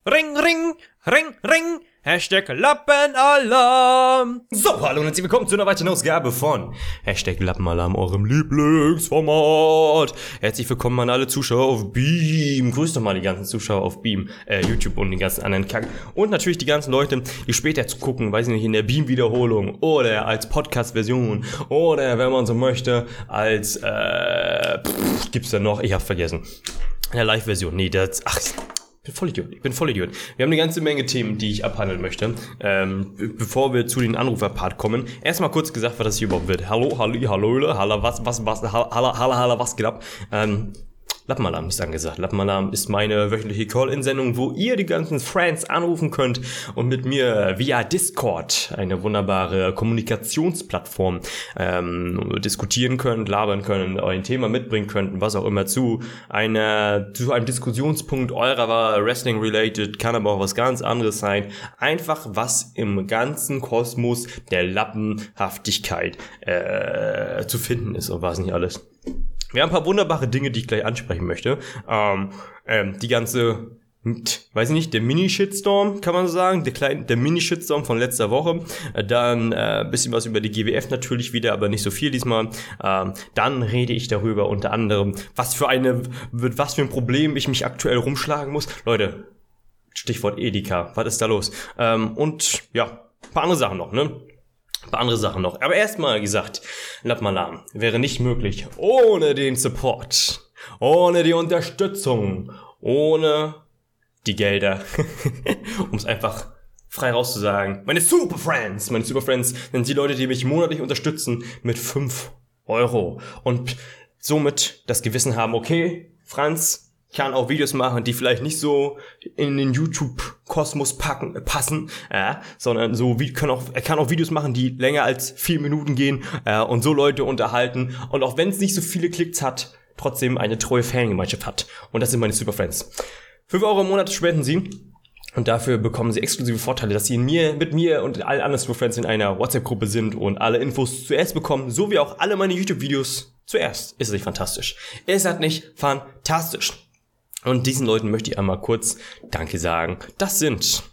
Ring, ring, ring, ring, Hashtag Lappenalarm. So, hallo und herzlich willkommen zu einer weiteren Ausgabe von Hashtag Lappenalarm, eurem Lieblingsformat. Herzlich willkommen an alle Zuschauer auf Beam. Grüßt doch mal die ganzen Zuschauer auf Beam, YouTube und den ganzen anderen Kack. Und natürlich die ganzen Leute, die später zu gucken, weiß ich nicht, in der Beam-Wiederholung oder als Podcast-Version oder, wenn man so möchte, als, gibt's da noch? Ich hab's vergessen. In der Live-Version. Nee, ich bin voll Idiot. Wir haben eine ganze Menge Themen, die ich abhandeln möchte. Bevor wir zu den Anruferpart kommen, erstmal kurz gesagt, was das hier überhaupt wird. Hallo, was geht ab? Lappenalarm ist angesagt. Lappenalarm ist meine wöchentliche Call-In-Sendung, wo ihr die ganzen Friends anrufen könnt und mit mir via Discord, eine wunderbare Kommunikationsplattform, diskutieren könnt, labern könnt, euer Thema mitbringen könnt, was auch immer zu einem Diskussionspunkt eurer Wahl, Wrestling-related, kann aber auch was ganz anderes sein. Einfach was im ganzen Kosmos der Lappenhaftigkeit zu finden ist und was nicht alles. Wir haben ein paar wunderbare Dinge, die ich gleich ansprechen möchte. Die ganze, weiß ich nicht, der Mini-Shitstorm, kann man so sagen. Der Mini-Shitstorm von letzter Woche. Dann bisschen was über die GWF natürlich wieder, aber nicht so viel diesmal. Dann rede ich darüber unter anderem, was für ein Problem ich mich aktuell rumschlagen muss. Leute, Stichwort Edeka, was ist da los? Und ja, ein paar andere Sachen noch, ne? Aber erstmal gesagt, Lappenalarm wäre nicht möglich ohne den Support, ohne die Unterstützung, ohne die Gelder, um es einfach frei rauszusagen. Meine Superfriends sind die Leute, die mich monatlich unterstützen mit 5 Euro und somit das Gewissen haben, okay, Franz kann auch Videos machen, die vielleicht nicht so in den YouTube-Kosmos passen, sondern er kann auch Videos machen, die länger als 4 Minuten gehen und so Leute unterhalten und auch wenn es nicht so viele Klicks hat, trotzdem eine treue Fangemeinschaft hat. Und das sind meine Superfriends. 5 Euro im Monat spenden sie und dafür bekommen sie exklusive Vorteile, dass sie mit mir und allen anderen Superfriends in einer WhatsApp-Gruppe sind und alle Infos zuerst bekommen, so wie auch alle meine YouTube-Videos zuerst. Ist es nicht fantastisch? Ist das nicht fantastisch? Und diesen Leuten möchte ich einmal kurz Danke sagen. Das sind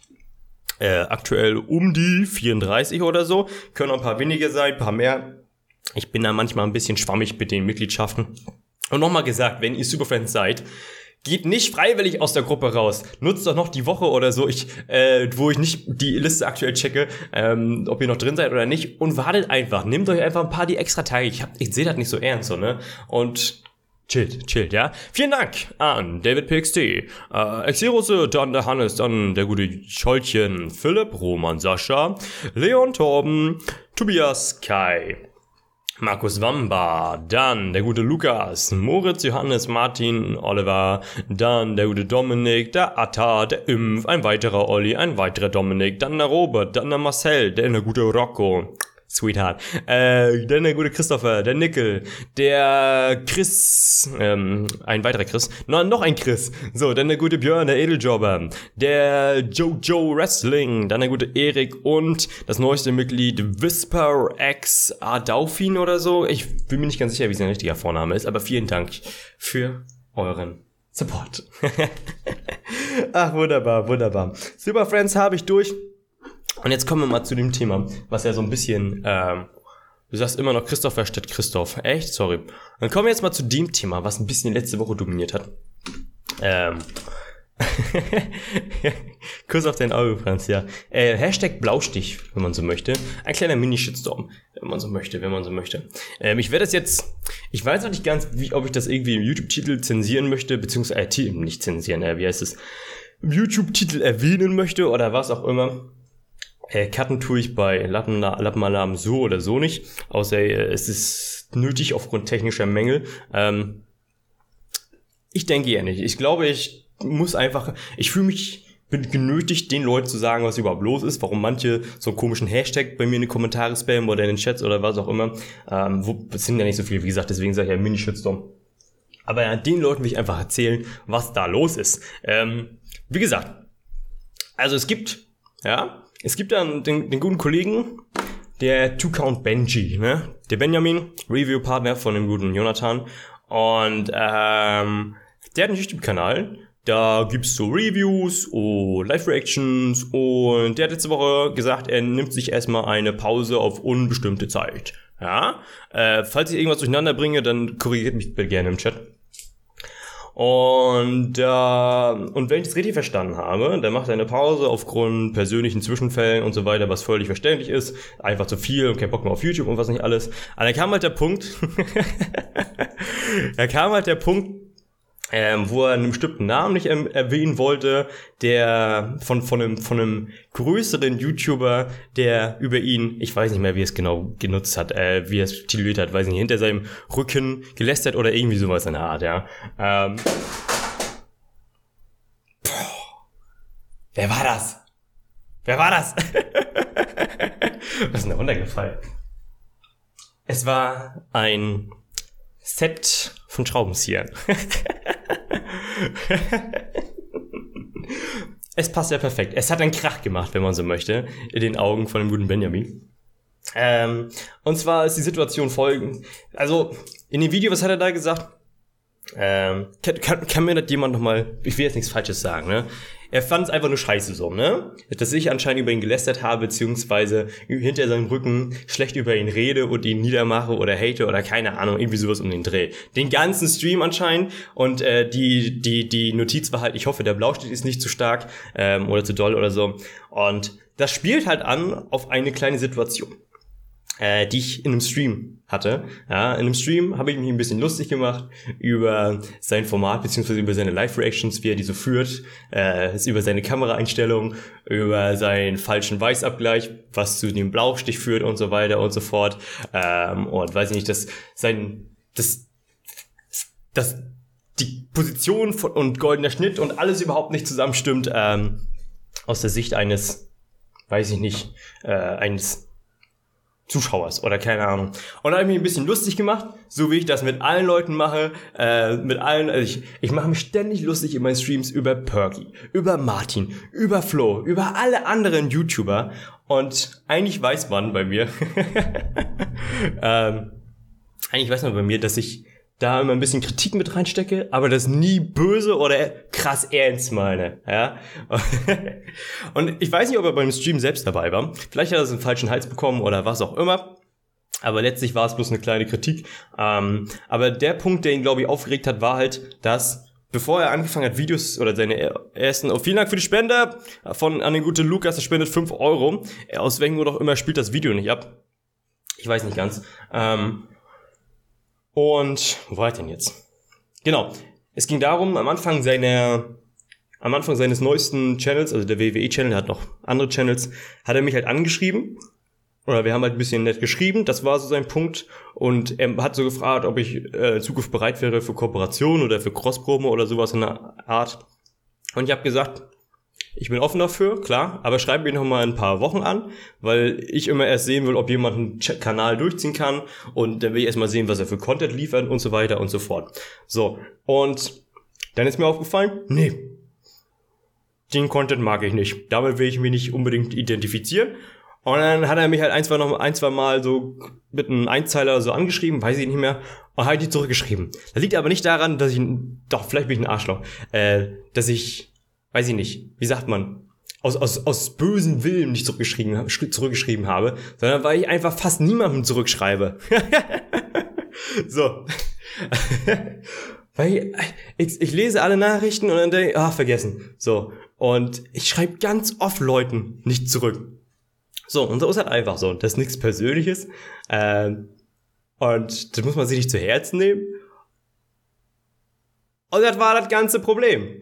aktuell um die 34 oder so. Können auch ein paar weniger sein, ein paar mehr. Ich bin da manchmal ein bisschen schwammig mit den Mitgliedschaften. Und nochmal gesagt, wenn ihr Superfans seid, geht nicht freiwillig aus der Gruppe raus. Nutzt doch noch die Woche oder so, wo ich nicht die Liste aktuell checke, ob ihr noch drin seid oder nicht. Und wartet einfach. Nehmt euch einfach ein paar die extra Tage. Ich sehe das nicht so ernst, so, ne? Und chillt, ja. Vielen Dank an David PXT, Exirose, dann der Hannes, dann der gute Scholchen, Philipp, Roman, Sascha, Leon, Torben, Tobias, Kai, Markus Wamba, dann der gute Lukas, Moritz, Johannes, Martin, Oliver, dann der gute Dominik, der Atta, der Impf, ein weiterer Olli, ein weiterer Dominik, dann der Robert, dann der Marcel, der gute Rocco, Sweetheart. Dann der gute Christopher, der Nickel, der Chris, ein weiterer Chris, noch ein Chris. So, dann der gute Björn, der Edeljobber, der Jojo Wrestling, dann der gute Erik und das neueste Mitglied Whisper X Adolfin oder so. Ich bin mir nicht ganz sicher, wie sein richtiger Vorname ist, aber vielen Dank für euren Support. Ach, wunderbar. Super Friends habe ich durch. Und jetzt kommen wir mal zu dem Thema, was ja so ein bisschen, du sagst immer noch Christopher statt Christoph. Echt? Sorry. Dann kommen wir jetzt mal zu dem Thema, was ein bisschen letzte Woche dominiert hat. Kuss auf dein Auge, Franz, ja. Hashtag Blaustich, wenn man so möchte. Ein kleiner Mini-Shitstorm, wenn man so möchte. Ich werde das jetzt, ich weiß noch nicht ganz, ob ich das irgendwie im YouTube-Titel zensieren möchte, beziehungsweise, nicht zensieren, im YouTube-Titel erwähnen möchte oder was auch immer. Cutten tue ich bei Lappenalarm so oder so nicht, außer es ist nötig aufgrund technischer Mängel. Ich denke eher nicht. Ich glaube, bin genötigt, den Leuten zu sagen, was überhaupt los ist, warum manche so einen komischen Hashtag bei mir in die Kommentare spammen oder in den Chats oder was auch immer. Es sind ja nicht so viele, wie gesagt, deswegen sage ich ja Mini-Shitstorm. Aber den Leuten will ich einfach erzählen, was da los ist. Wie gesagt, also es gibt dann den guten Kollegen, der Two-Count Benji, ne? Der Benjamin, Review-Partner von dem guten Jonathan. Und der hat einen YouTube-Kanal, Da gibt's so Reviews und Live-Reactions und der hat letzte Woche gesagt, er nimmt sich erstmal eine Pause auf unbestimmte Zeit. Ja, falls ich irgendwas durcheinander bringe, dann korrigiert mich bitte gerne im Chat. Und wenn ich das richtig verstanden habe, dann macht er eine Pause aufgrund persönlichen Zwischenfällen und so weiter, was völlig verständlich ist. Einfach zu viel und kein Bock mehr auf YouTube und was nicht alles. Aber da kam halt der Punkt, wo er einen bestimmten Namen nicht erwähnen wollte, der von einem größeren YouTuber, der über ihn, ich weiß nicht mehr, wie er es genau genutzt hat, wie er es tituliert hat, weiß nicht, hinter seinem Rücken gelästert oder irgendwie sowas in der Art, ja. Wer war das? Was ist denn da runtergefallen? Es war ein Set von Schraubenziehern. Es passt ja perfekt. Es hat einen Krach gemacht, wenn man so möchte, in den Augen von dem guten Benjamin. Und zwar ist die Situation folgend. Also, in dem Video, was hat er da gesagt? Kann mir das jemand nochmal, ich will jetzt nichts Falsches sagen, ne? Er fand es einfach nur scheiße so, ne? Dass ich anscheinend über ihn gelästert habe, beziehungsweise hinter seinem Rücken schlecht über ihn rede und ihn niedermache oder hate oder keine Ahnung, irgendwie sowas um den Dreh. Den ganzen Stream anscheinend und die Notiz war halt, ich hoffe, der Blauschnitt ist nicht zu stark oder zu doll oder so. Und das spielt halt an auf eine kleine Situation, die ich in einem Stream hatte. Ja, in einem Stream habe ich mich ein bisschen lustig gemacht über sein Format, beziehungsweise über seine Live-Reactions, wie er die so führt, über seine Kameraeinstellung, über seinen falschen Weißabgleich, was zu dem Blaustich führt und so weiter und so fort. Und weiß ich nicht, dass die Position und goldener Schnitt und alles überhaupt nicht zusammenstimmt, aus der Sicht eines, weiß ich nicht, eines Zuschauers oder keine Ahnung. Und da habe ich mich ein bisschen lustig gemacht, so wie ich das mit allen Leuten mache, ich mache mich ständig lustig in meinen Streams über Perky, über Martin, über Flo, über alle anderen YouTuber und eigentlich weiß man bei mir, dass ich da immer ein bisschen Kritik mit reinstecke, aber das nie böse oder krass ernst meine, ja. Und ich weiß nicht, ob er beim Stream selbst dabei war. Vielleicht hat er einen falschen Hals bekommen oder was auch immer. Aber letztlich war es bloß eine kleine Kritik. Aber der Punkt, der ihn, glaube ich, aufgeregt hat, war halt, dass bevor er angefangen hat, Videos oder seine ersten, vielen Dank für die Spende an den guten Lukas, der spendet 5 Euro. Aus welchem Grund auch immer spielt das Video nicht ab. Ich weiß nicht ganz. Und wo war ich denn jetzt? Genau, es ging darum, am Anfang seines neuesten Channels, also der WWE-Channel, hat noch andere Channels, hat er mich halt angeschrieben. Oder wir haben halt ein bisschen nett geschrieben, das war so sein Punkt. Und er hat so gefragt, ob ich in Zukunft bereit wäre für Kooperation oder für Cross-Promo oder sowas in der Art. Und ich habe gesagt, ich bin offen dafür, klar, aber schreib mich noch mal ein paar Wochen an, weil ich immer erst sehen will, ob jemand einen Kanal durchziehen kann und dann will ich erst mal sehen, was er für Content liefert und so weiter und so fort. So, und dann ist mir aufgefallen, nee, den Content mag ich nicht. Damit will ich mich nicht unbedingt identifizieren. Und dann hat er mich halt ein, zwei Mal so mit einem Einzeiler so angeschrieben, weiß ich nicht mehr, und halt die zurückgeschrieben. Das liegt aber nicht daran, dass vielleicht bin ich ein Arschloch, dass ich, weiß ich nicht, wie sagt man, aus bösen Willen nicht zurückgeschrieben habe, sondern weil ich einfach fast niemandem zurückschreibe. So. Weil ich lese alle Nachrichten und dann denke ich, vergessen. So. Und ich schreibe ganz oft Leuten nicht zurück. So, und so ist halt einfach so. Das ist nichts Persönliches. Und das muss man sich nicht zu Herzen nehmen. Und das war das ganze Problem.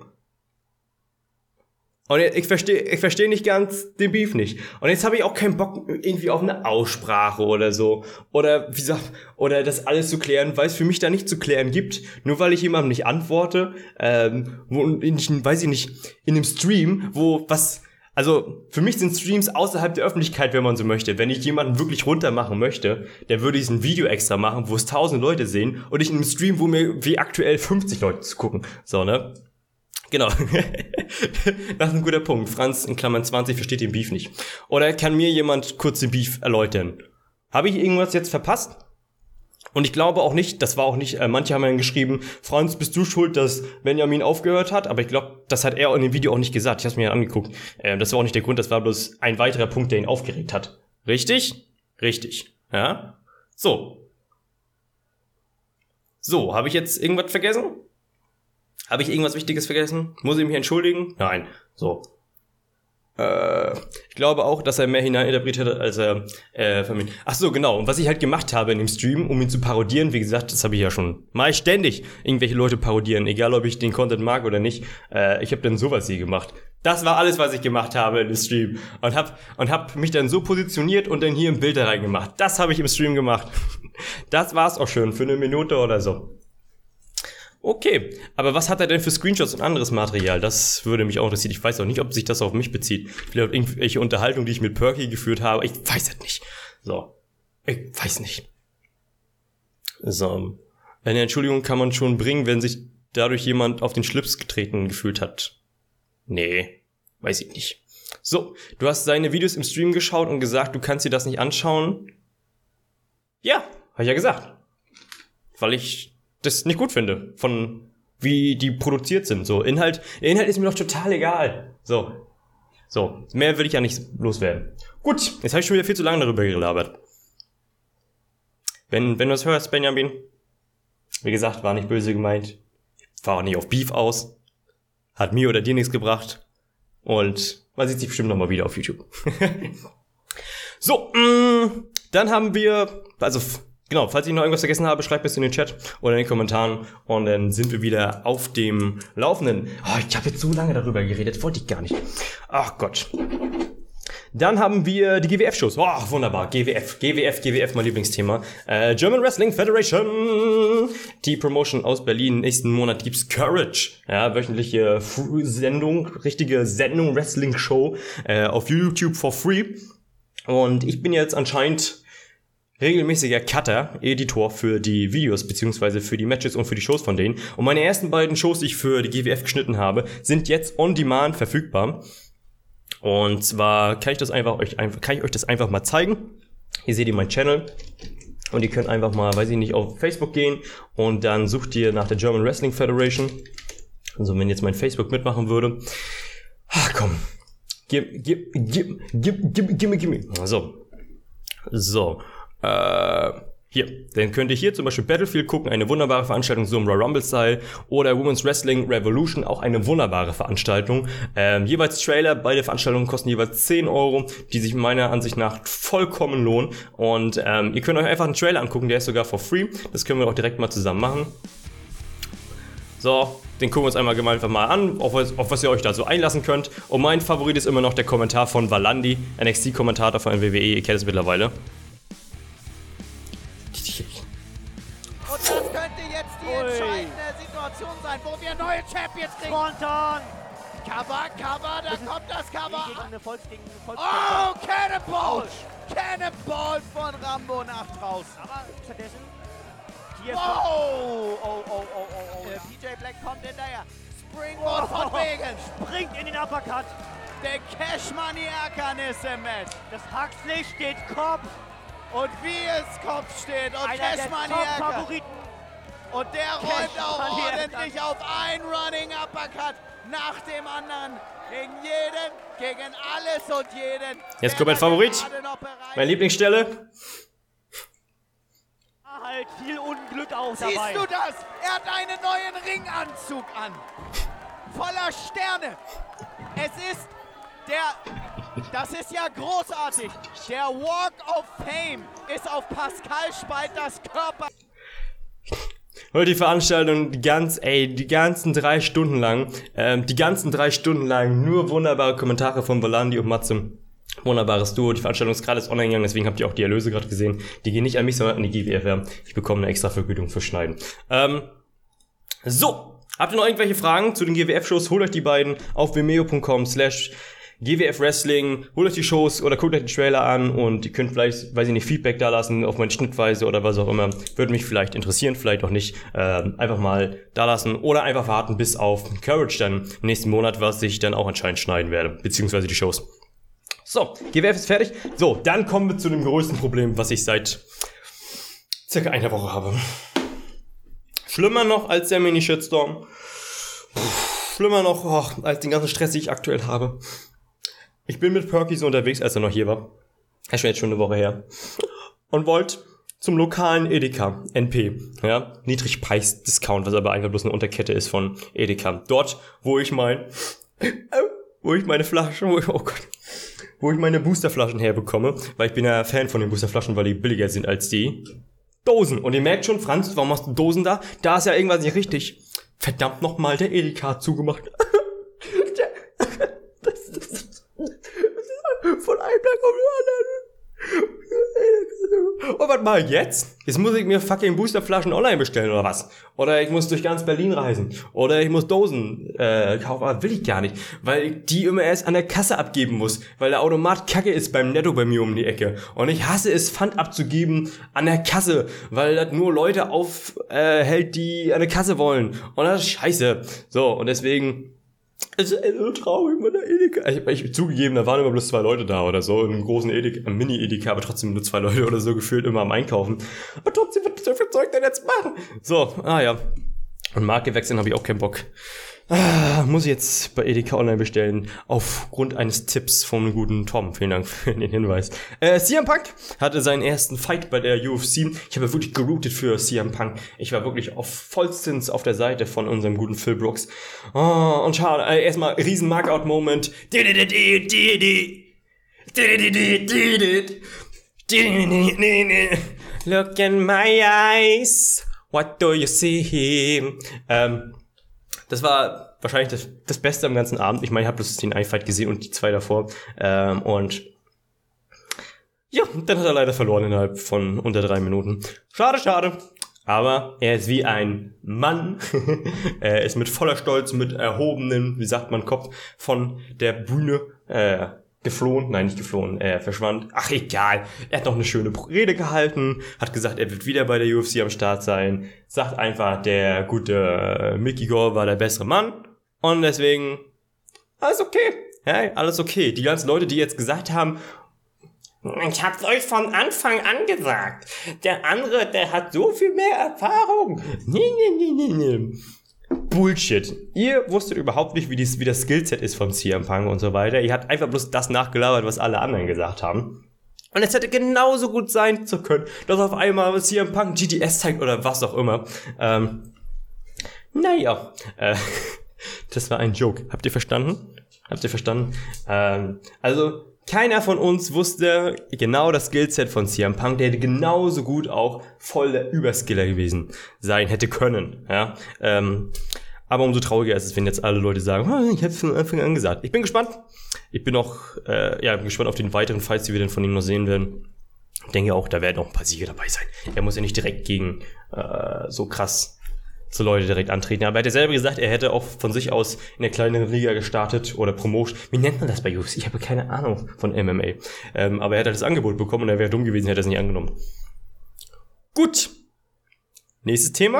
Und ich verstehe nicht ganz den Beef nicht. Und jetzt habe ich auch keinen Bock irgendwie auf eine Aussprache oder so. Oder oder das alles zu klären, weil es für mich da nicht zu klären gibt. Nur weil ich jemandem nicht antworte, weiß ich nicht, in einem Stream, also für mich sind Streams außerhalb der Öffentlichkeit, wenn man so möchte. Wenn ich jemanden wirklich runtermachen möchte, dann würde ich ein Video extra machen, wo es 1000 Leute sehen und ich in einem Stream, wo mir wie aktuell 50 Leute zu gucken. So, ne? Genau. Das ist ein guter Punkt. Franz in Klammern 20 versteht den Beef nicht. Oder kann mir jemand kurz den Beef erläutern? Habe ich irgendwas jetzt verpasst? Und ich glaube auch nicht, das war auch nicht, manche haben dann geschrieben, Franz, bist du schuld, dass Benjamin aufgehört hat? Aber ich glaube, das hat er in dem Video auch nicht gesagt. Ich habe es mir ja angeguckt. Das war auch nicht der Grund, das war bloß ein weiterer Punkt, der ihn aufgeregt hat. Richtig? Richtig. Ja? So, habe ich jetzt irgendwas vergessen? Habe ich irgendwas Wichtiges vergessen? Muss ich mich entschuldigen? Nein. So. Ich glaube auch, dass er mehr hineininterpretiert hat, als er vermittelt. Ach so, genau. Und was ich halt gemacht habe in dem Stream, um ihn zu parodieren, wie gesagt, das habe ich ja schon mal ständig irgendwelche Leute parodieren, egal ob ich den Content mag oder nicht. Ich habe dann sowas hier gemacht. Das war alles, was ich gemacht habe in dem Stream. Und hab mich dann so positioniert und dann hier ein Bild da reingemacht. Das habe ich im Stream gemacht. Das war's auch schon für eine Minute oder so. Okay, aber was hat er denn für Screenshots und anderes Material? Das würde mich auch interessieren. Ich weiß auch nicht, ob sich das auf mich bezieht. Vielleicht irgendwelche Unterhaltung, die ich mit Perky geführt habe. Ich weiß es nicht. So, ich weiß nicht. So, eine Entschuldigung kann man schon bringen, wenn sich dadurch jemand auf den Schlips getreten gefühlt hat. Nee, weiß ich nicht. So, du hast seine Videos im Stream geschaut und gesagt, du kannst dir das nicht anschauen. Ja, habe ich ja gesagt. Weil ich das nicht gut finde, von wie die produziert sind. So, der Inhalt ist mir doch total egal. So, mehr will ich ja nicht loswerden. Gut, jetzt habe ich schon wieder viel zu lange darüber gelabert. Wenn du das hörst, Benjamin, wie gesagt, war nicht böse gemeint. Ich war auch nicht auf Beef aus. Hat mir oder dir nichts gebracht. Und man sieht sich bestimmt nochmal wieder auf YouTube. So, dann haben wir, also genau, falls ich noch irgendwas vergessen habe, schreibt es in den Chat oder in den Kommentaren und dann sind wir wieder auf dem Laufenden. Oh, ich habe jetzt so lange darüber geredet, wollte ich gar nicht. Ach Gott. Dann haben wir die GWF-Shows. Oh, wunderbar. GWF, mein Lieblingsthema. German Wrestling Federation. Die Promotion aus Berlin. Nächsten Monat gibt's Courage. Ja, wöchentliche Sendung, richtige Sendung, Wrestling-Show auf YouTube for free. Und ich bin jetzt anscheinend regelmäßiger Cutter, Editor für die Videos, beziehungsweise für die Matches und für die Shows von denen. Und meine ersten beiden Shows, die ich für die GWF geschnitten habe, sind jetzt on demand verfügbar. Und zwar kann ich euch das einfach mal zeigen. Hier seht ihr meinen Channel. Und ihr könnt einfach mal, weiß ich nicht, auf Facebook gehen und dann sucht ihr nach der German Wrestling Federation. Also wenn jetzt mein Facebook mitmachen würde. Ach komm. Gimme. So. Hier, dann könnt ihr hier zum Beispiel Battlefield gucken, eine wunderbare Veranstaltung, so im Royal Rumble Style, oder Women's Wrestling Revolution, auch eine wunderbare Veranstaltung. Jeweils Trailer, beide Veranstaltungen kosten jeweils 10 Euro, die sich meiner Ansicht nach vollkommen lohnen. Und ihr könnt euch einfach einen Trailer angucken, der ist sogar for free. Das können wir auch direkt mal zusammen machen. So, den gucken wir uns einmal gemeinsam mal an, auf was ihr euch da so einlassen könnt. Und mein Favorit ist immer noch der Kommentar von Valandi, NXT-Kommentator von WWE, ihr kennt es mittlerweile. Und das könnte jetzt die entscheidende Situation sein, wo wir neue Champions kriegen. Spontan! Cover, da kommt das Cover. Gegen Oh, Cannonball! Cannonball von Rambo nach draußen. Aber stattdessen hier Wow! PJ Black kommt hinterher. Springboard von Wegen. springt in den Uppercut. Der Cash Money Akan ist im Match. Das Haxley steht Kopf. Und wie es Kopf steht und Einer Cash der Money Akan. Top-Favoriten. Und der räumt Cash auch Money ordentlich auf. Ein Running Uppercut nach dem anderen. Gegen jeden, gegen alles und jeden. Jetzt kommt mein Favorit. Meine Lieblingsstelle. Halt viel Unglück auch Siehst dabei. du das? Er hat einen neuen Ringanzug an. Voller Sterne. Das ist ja großartig. Der Walk of Fame ist auf Pascal Speiters Körper. Und die Veranstaltung, die ganzen 3 Stunden lang, nur wunderbare Kommentare von Valandi und Matze. Wunderbares Duo. Die Veranstaltung ist gerade online gegangen, deswegen habt ihr auch die Erlöse gerade gesehen. Die gehen nicht an mich, sondern an die GWF. Ich bekomme eine extra Vergütung für Schneiden. So, habt ihr noch irgendwelche Fragen zu den GWF-Shows? Holt euch die beiden auf vimeo.com/GWF Wrestling. Holt euch die Shows oder guckt euch den Trailer an und ihr könnt vielleicht, weiß ich nicht, Feedback da lassen auf meine Schnittweise oder was auch immer. Würde mich vielleicht interessieren, vielleicht auch nicht. Einfach mal da lassen oder einfach warten bis auf Courage dann im nächsten Monat, was ich dann auch anscheinend schneiden werde, beziehungsweise die Shows. So, GWF ist fertig. So, dann kommen wir zu dem größten Problem, was ich seit circa eine Woche habe. Schlimmer noch als der Mini-Shitstorm. Schlimmer noch als den ganzen Stress, den ich aktuell habe. Ich bin mit Perky so unterwegs, als er noch hier war. Das ist jetzt schon eine Woche her. Und wollte zum lokalen Edeka, NP, ja, Niedrigpreis-Discount, was aber einfach bloß eine Unterkette ist von Edeka. Dort, wo ich meine Flaschen, wo ich meine Boosterflaschen herbekomme, weil ich bin ja Fan von den Boosterflaschen, weil die billiger sind als die Dosen. Und ihr merkt schon, Franz, warum machst du Dosen da? Da ist ja irgendwas nicht richtig. Verdammt nochmal, der Edeka hat zugemacht. Von einem Tag auf den anderen. Und was mache ich jetzt? Jetzt muss ich mir fucking Boosterflaschen online bestellen oder was? Oder ich muss durch ganz Berlin reisen. Oder ich muss Dosen kaufen. Aber will ich gar nicht. Weil ich die immer erst an der Kasse abgeben muss. Weil der Automat kacke ist beim Netto bei mir um die Ecke. Und ich hasse es, Pfand abzugeben an der Kasse. Weil das nur Leute aufhält, die an der Kasse wollen. Und das ist scheiße. So, und deswegen... Es ist so traurig mit der Edeka. Ich zugegeben, da waren immer bloß 2 Leute da oder so. In einem großen Edeka, Mini-Edeka, aber trotzdem nur 2 Leute oder so gefühlt immer am Einkaufen. Aber trotzdem, was soll für Zeug denn jetzt machen? So, ja. Und Marke wechseln habe ich auch keinen Bock. Muss ich jetzt bei Edeka online bestellen, aufgrund eines Tipps vom guten Tom. Vielen Dank für den Hinweis. CM Punk hatte seinen ersten Fight bei der UFC. Ich habe wirklich geroutet für CM Punk. Ich war wirklich vollstens auf der Seite von unserem guten Phil Brooks. Und schade, erstmal riesen Markout-Moment. Look in my eyes, what do you see? Das war wahrscheinlich das Beste am ganzen Abend. Ich meine, ich habe bloß den iFight gesehen und die 2 davor. Und ja, dann hat er leider verloren innerhalb von unter 3 Minuten. Schade. Aber er ist wie ein Mann. Er ist mit voller Stolz, mit erhobenen, wie sagt man, Kopf von der Bühne geflohen. Nein, nicht geflohen, er verschwand. Ach, egal. Er hat noch eine schöne Rede gehalten, hat gesagt, er wird wieder bei der UFC am Start sein. Sagt einfach, der gute Mickey Gall war der bessere Mann. Und deswegen, alles okay. Hey, alles okay. Die ganzen Leute, die jetzt gesagt haben, ich hab's euch von Anfang an gesagt. Der andere, der hat so viel mehr Erfahrung. Nee. Bullshit. Ihr wusstet überhaupt nicht, wie das Skillset ist von CM Punk und so weiter. Ihr habt einfach bloß das nachgelabert, was alle anderen gesagt haben. Und es hätte genauso gut sein zu können, dass auf einmal CM Punk GTS zeigt oder was auch immer. Das war ein Joke. Habt ihr verstanden? Also, keiner von uns wusste genau das Skillset von CM Punk. Der hätte genauso gut auch voll der Überskiller gewesen sein hätte können. Ja. Aber umso trauriger ist es, wenn jetzt alle Leute sagen, ich hab's von Anfang an gesagt. Ich bin gespannt. Ich bin auch bin gespannt auf den weiteren Fights, die wir dann von ihm noch sehen werden. Ich denke auch, da werden noch ein paar Siege dabei sein. Er muss ja nicht direkt gegen so krass so Leute direkt antreten. Aber er hat ja selber gesagt, er hätte auch von sich aus in der kleineren Liga gestartet oder Promotion. Wie nennt man das bei UFC? Ich habe keine Ahnung von MMA. Aber er hat halt das Angebot bekommen und er wäre dumm gewesen, hätte er es nicht angenommen. Gut. Nächstes Thema.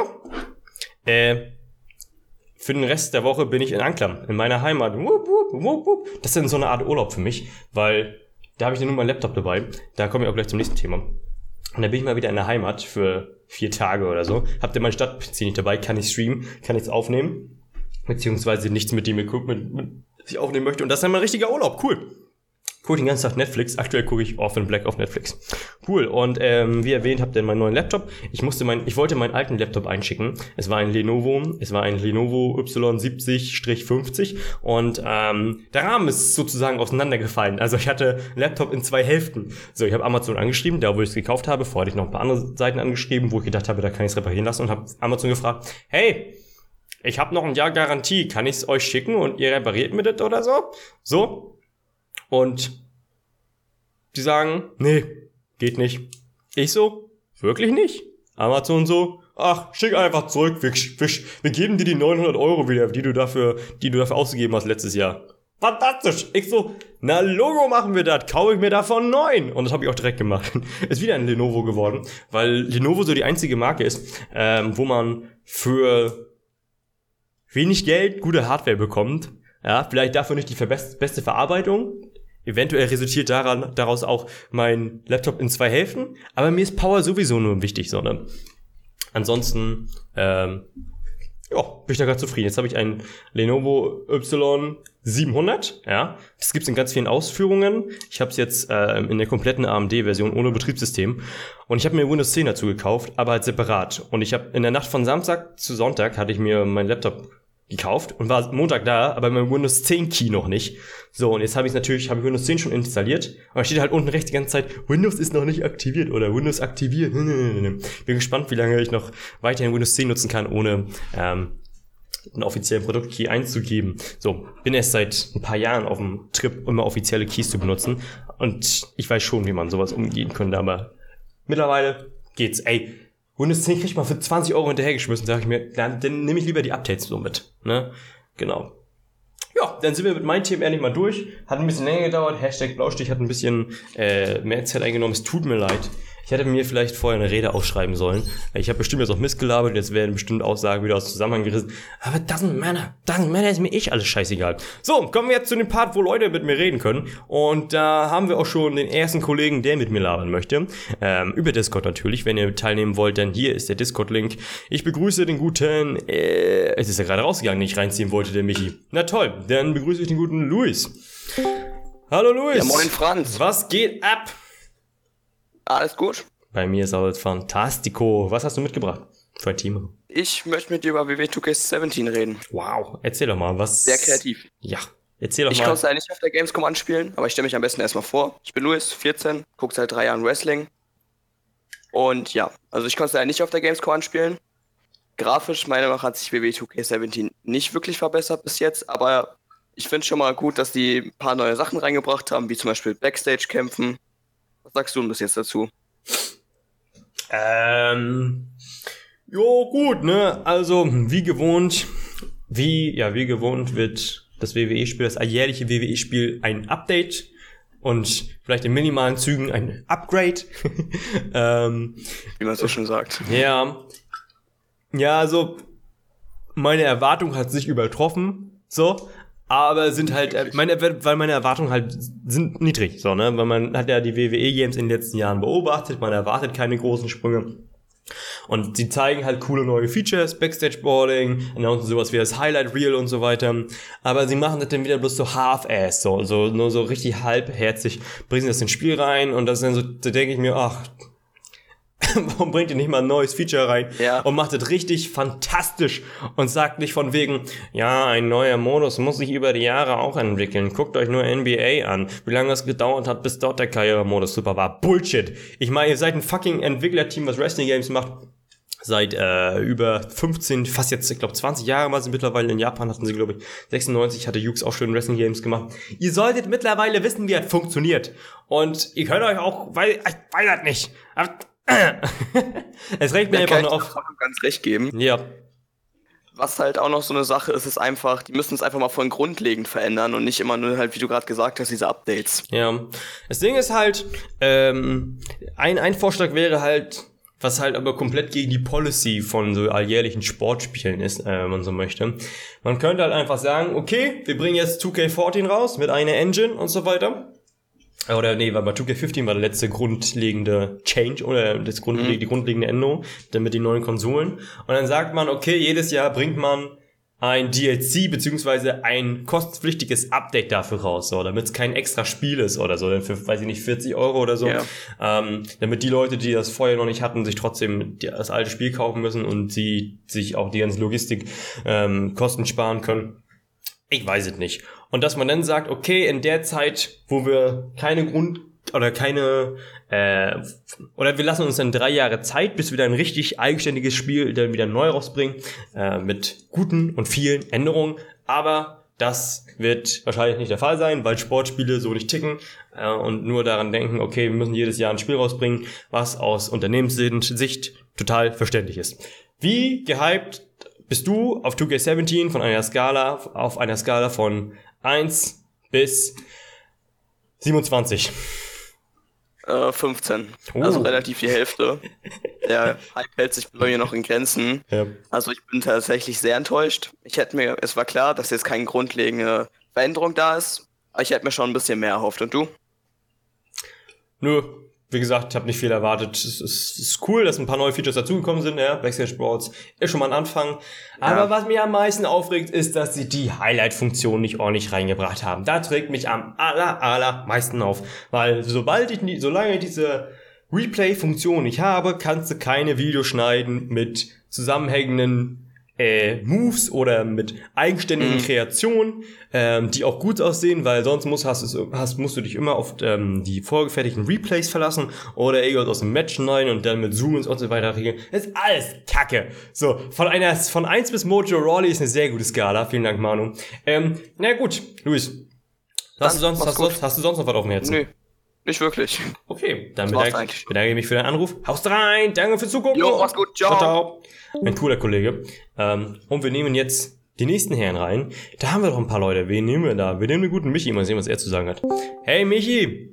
Für den Rest der Woche bin ich in Anklam, in meiner Heimat. Das ist dann so eine Art Urlaub für mich, weil da habe ich dann nur meinen Laptop dabei. Da komme ich auch gleich zum nächsten Thema. Und dann bin ich mal wieder in der Heimat für 4 Tage oder so. Habt ihr meinen Stadt-PC nicht dabei, kann ich streamen, kann nichts aufnehmen. Beziehungsweise nichts mit dem Equipment, das ich aufnehmen möchte. Und das ist dann mal ein richtiger Urlaub, cool. Gucke den ganzen Tag Netflix. Aktuell gucke ich Orphan Black auf Netflix. Cool. Und wie erwähnt, habt ihr meinen neuen Laptop. Ich wollte meinen alten Laptop einschicken. Es war ein Lenovo Y70-50 und der Rahmen ist sozusagen auseinandergefallen. Also ich hatte einen Laptop in 2 Hälften. So, ich habe Amazon angeschrieben, da wo ich es gekauft habe. Vorher hatte ich noch ein paar andere Seiten angeschrieben, wo ich gedacht habe, da kann ich es reparieren lassen und habe Amazon gefragt, hey, ich habe noch ein Jahr Garantie, kann ich es euch schicken und ihr repariert mir das oder so? So. Und die sagen, nee, geht nicht. Ich so, wirklich nicht? Amazon so, ach, schick einfach zurück, wir geben dir die 900 € wieder, die du dafür ausgegeben hast letztes Jahr. Fantastisch. Ich so, na Logo machen wir das, kaufe ich mir davon 9. Und das habe ich auch direkt gemacht. Ist wieder ein Lenovo geworden, weil Lenovo so die einzige Marke ist, wo man für wenig Geld gute Hardware bekommt. Ja, vielleicht dafür nicht die beste Verarbeitung eventuell resultiert daraus auch mein Laptop in 2 Hälften, aber mir ist Power sowieso nur wichtig, sondern ansonsten, bin ich da ganz zufrieden. Jetzt habe ich einen Lenovo Y700, ja. Das gibt's in ganz vielen Ausführungen. Ich habe es jetzt in der kompletten AMD-Version ohne Betriebssystem. Und ich habe mir Windows 10 dazu gekauft, aber halt separat. Und ich habe in der Nacht von Samstag zu Sonntag hatte ich mir meinen Laptop gekauft und war Montag da, aber mein Windows 10 Key noch nicht. So, und jetzt habe ich Windows 10 schon installiert, aber steht halt unten rechts die ganze Zeit, Windows ist noch nicht aktiviert oder Windows aktiviert. Bin gespannt, wie lange ich noch weiterhin Windows 10 nutzen kann, ohne einen offiziellen Produktkey einzugeben. So, bin erst seit ein paar Jahren auf dem Trip, immer offizielle Keys zu benutzen und ich weiß schon, wie man sowas umgehen könnte, aber mittlerweile geht's. Ey, Windows 10 krieg ich mal für 20 € hinterhergeschmissen, sag ich mir, dann nehme ich lieber die Updates so mit, ne? Genau. Ja, dann sind wir mit meinen Themen ehrlich mal durch. Hat ein bisschen länger gedauert, #Blaustich hat ein bisschen mehr Zeit eingenommen, es tut mir leid. Ich hätte mir vielleicht vorher eine Rede aufschreiben sollen. Ich habe bestimmt jetzt auch Mist gelabert, jetzt werden bestimmt Aussagen wieder aus dem Zusammenhang gerissen. Aber doesn't matter, ist mir alles scheißegal. So, kommen wir jetzt zu dem Part, wo Leute mit mir reden können. Und da haben wir auch schon den ersten Kollegen, der mit mir labern möchte. Über Discord natürlich, wenn ihr teilnehmen wollt, dann hier ist der Discord-Link. Ich begrüße den guten, es ist ja gerade rausgegangen, den ich reinziehen wollte, der Michi. Na toll, dann begrüße ich den guten Luis. Hallo Luis. Ja, moin Franz. Was geht ab? Alles gut? Bei mir ist alles fantastico. Was hast du mitgebracht für ein Team? Ich möchte mit dir über WW 2K17 reden. Wow, erzähl doch mal, was... Sehr kreativ. Ja, erzähl doch Ich mal. konnte es ja nicht auf der Gamescom anspielen, aber ich stelle mich am besten erstmal vor. Ich bin Luis, 14, gucke seit 3 Jahren Wrestling. Und ja, also ich konnte es ja nicht auf der Gamescom anspielen. Grafisch, meiner Meinung nach, hat sich WW 2K17 nicht wirklich verbessert bis jetzt, aber ich finde schon mal gut, dass die ein paar neue Sachen reingebracht haben, wie zum Beispiel Backstage-Kämpfen. Was sagst du denn bis jetzt dazu? Jo, gut, ne? Also, wie gewohnt wird das WWE-Spiel, das alljährliche WWE-Spiel ein Update und vielleicht in minimalen Zügen ein Upgrade. Wie man so schön sagt. Ja, also, meine Erwartung hat sich übertroffen, so. Aber sind halt, weil meine Erwartungen halt sind niedrig, so, ne? Weil man hat ja die WWE-Games in den letzten Jahren beobachtet, man erwartet keine großen Sprünge. Und sie zeigen halt coole neue Features, Backstage-Boarding, announcen sowas wie das Highlight Reel und so weiter. Aber sie machen das dann wieder bloß so half-ass, so nur so richtig halbherzig, bringen das ins Spiel rein und das ist dann so, da denke ich mir, ach, warum bringt ihr nicht mal ein neues Feature rein und macht es richtig fantastisch und sagt nicht von wegen, ja, ein neuer Modus muss sich über die Jahre auch entwickeln. Guckt euch nur NBA an, wie lange es gedauert hat, bis dort der Karrieremodus super war. Bullshit. Ich meine, ihr seid ein fucking Entwicklerteam, was Wrestling Games macht. Seit über 15, fast jetzt, ich glaube 20 Jahre mal sind mittlerweile in Japan, hatten sie, glaube ich, 96 hatte Jukes auch schon Wrestling Games gemacht. Ihr solltet mittlerweile wissen, wie das funktioniert. Und ihr könnt euch auch, weil ich weiß das nicht. Es regt mir einfach nur auf. Kann ich ganz recht geben. Ja. Was halt auch noch so eine Sache ist, ist einfach, die müssen es einfach mal von grundlegend verändern und nicht immer nur halt, wie du gerade gesagt hast, diese Updates. Ja. Das Ding ist halt, ein Vorschlag wäre halt, was halt aber komplett gegen die Policy von so alljährlichen Sportspielen ist, wenn man so möchte. Man könnte halt einfach sagen, okay, wir bringen jetzt 2K14 raus mit einer Engine und so weiter. Oder nee, weil bei 2K15 war der letzte grundlegende Change oder die grundlegende Änderung, dann mit den neuen Konsolen. Und dann sagt man, okay, jedes Jahr bringt man ein DLC beziehungsweise ein kostenpflichtiges Update dafür raus, so, damit es kein extra Spiel ist oder so, für, weiß ich nicht, 40 € oder so. Ja. Damit die Leute, die das vorher noch nicht hatten, sich trotzdem das alte Spiel kaufen müssen und sie sich auch die ganze Logistik Kosten sparen können. Ich weiß es nicht. Und dass man dann sagt, okay, in der Zeit, wo wir oder wir lassen uns dann 3 Jahre Zeit, bis wir dann ein richtig eigenständiges Spiel dann wieder neu rausbringen, mit guten und vielen Änderungen. Aber das wird wahrscheinlich nicht der Fall sein, weil Sportspiele so nicht ticken und nur daran denken, okay, wir müssen jedes Jahr ein Spiel rausbringen, was aus Unternehmenssicht total verständlich ist. Wie gehypt bist du auf 2K17 auf einer Skala von 1 bis 27? 15. Also relativ die Hälfte. Der Hype hält sich bei mir noch in Grenzen. Ja. Also ich bin tatsächlich sehr enttäuscht. Es war klar, dass jetzt keine grundlegende Veränderung da ist. Ich hätte mir schon ein bisschen mehr erhofft. Und du? Nö, wie gesagt, ich habe nicht viel erwartet. Es ist cool, dass ein paar neue Features dazugekommen sind. Ja, Backstage Brawls ist schon mal ein Anfang. Aber was mich am meisten aufregt, ist, dass sie die Highlight-Funktion nicht ordentlich reingebracht haben. Das regt mich am allermeisten auf. Weil solange ich diese Replay-Funktion nicht habe, kannst du keine Videos schneiden mit zusammenhängenden Moves oder mit eigenständigen Kreationen, die auch gut aussehen, weil sonst musst du dich immer auf die vorgefertigten Replays verlassen oder irgendwas aus dem Match schneiden und dann mit Zoom-ins und so weiter regeln. Das ist alles Kacke. So, von 1 bis Mojo Rawley ist eine sehr gute Skala. Vielen Dank, Manu. Na gut, Luis. Hast du sonst noch was auf dem Herzen? Nö, nicht wirklich. Okay, dann bedanke ich mich für deinen Anruf. Haust rein, danke fürs Zugucken. Jo, mach's gut, ciao. Ciao. Ein cooler Kollege. Und wir nehmen jetzt die nächsten Herren rein. Da haben wir doch ein paar Leute. Wen nehmen wir da? Wir nehmen den guten Michi. Mal sehen, was er zu sagen hat. Hey, Michi.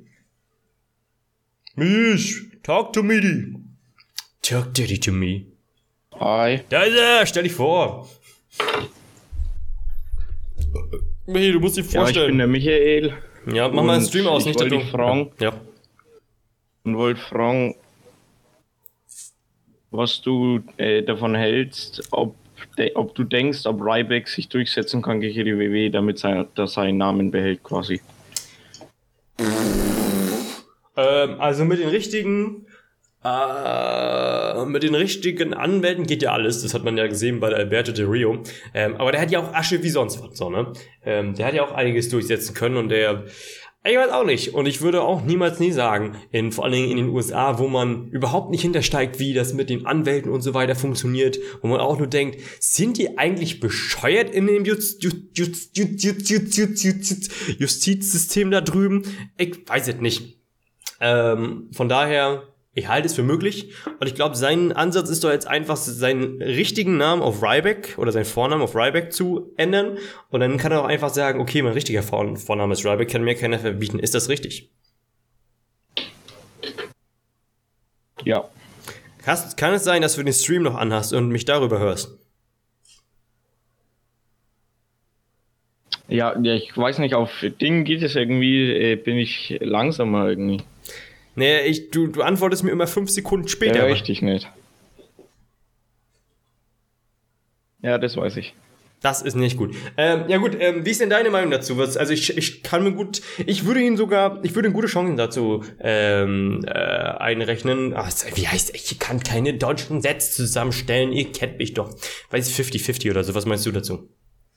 Talk to me. Talk dirty to me. Hi. Da ist er. Stell dich vor. Michi, du musst dich Ja, ich bin vorstellen. der Michael Ja, mach mal einen und Stream aus. ich Nicht, wollte dass dich fragen. Ja. und wollte fragen, was du davon hältst, ob du denkst, ob Ryback sich durchsetzen kann gegen die WWE, damit er seinen Namen behält quasi. Also mit den richtigen Anwälten geht ja alles. Das hat man ja gesehen bei Alberto Del Rio. Aber der hat ja auch Asche wie sonst was, so, ne? Der hat ja auch einiges durchsetzen können und ich weiß auch nicht. Und ich würde auch niemals nie sagen, vor allen Dingen in den USA, wo man überhaupt nicht hintersteigt, wie das mit den Anwälten und so weiter funktioniert, wo man auch nur denkt, sind die eigentlich bescheuert in dem Justizsystem da drüben? Ich weiß es nicht. Von daher, ich halte es für möglich. Und ich glaube, sein Ansatz ist doch jetzt einfach, seinen richtigen Namen auf Ryback oder seinen Vornamen auf Ryback zu ändern. Und dann kann er auch einfach sagen, okay, mein richtiger Vorname ist Ryback, kann mir keiner verbieten. Ist das richtig? Ja. Kann es sein, dass du den Stream noch anhast und mich darüber hörst? Ja, ich weiß nicht, auf Dingen geht es irgendwie, bin ich langsamer irgendwie. Nee, du antwortest mir immer 5 Sekunden später. Ja, richtig nicht. Ja, das weiß ich. Das ist nicht gut. Ja gut, wie ist denn deine Meinung dazu? Also ich würde ihm gute Chancen dazu einrechnen. Wie heißt, ich kann keine deutschen Sätze zusammenstellen, ihr kennt mich doch. Weiß ich, 50-50 oder so, was meinst du dazu?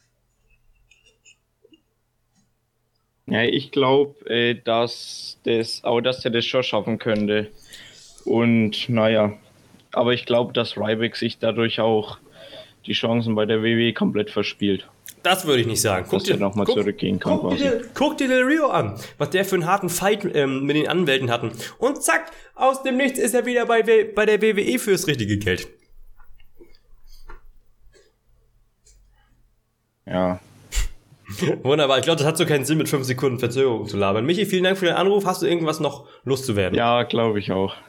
Ja, ich glaube, dass er das schon schaffen könnte. Und naja, aber ich glaube, dass Ryback sich dadurch auch die Chancen bei der WWE komplett verspielt. Das würde ich nicht sagen. Dass er nochmal zurückgehen kann quasi. Guck dir Del Rio an, was der für einen harten Fight mit den Anwälten hatten. Und zack, aus dem Nichts ist er wieder bei der WWE fürs richtige Geld. Ja. Wunderbar, ich glaube, das hat so keinen Sinn, mit 5 Sekunden Verzögerung zu labern. Michi, vielen Dank für den Anruf. Hast du irgendwas noch loszuwerden? Ja, glaube ich auch.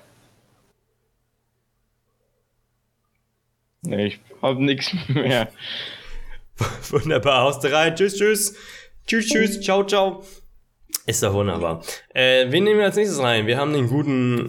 Nee, ich habe nichts mehr. Wunderbar, haust du rein. Tschüss, tschüss. Tschüss, tschüss. Ciao, ciao. Ist doch wunderbar. Wen nehmen wir als nächstes rein? Wir haben den guten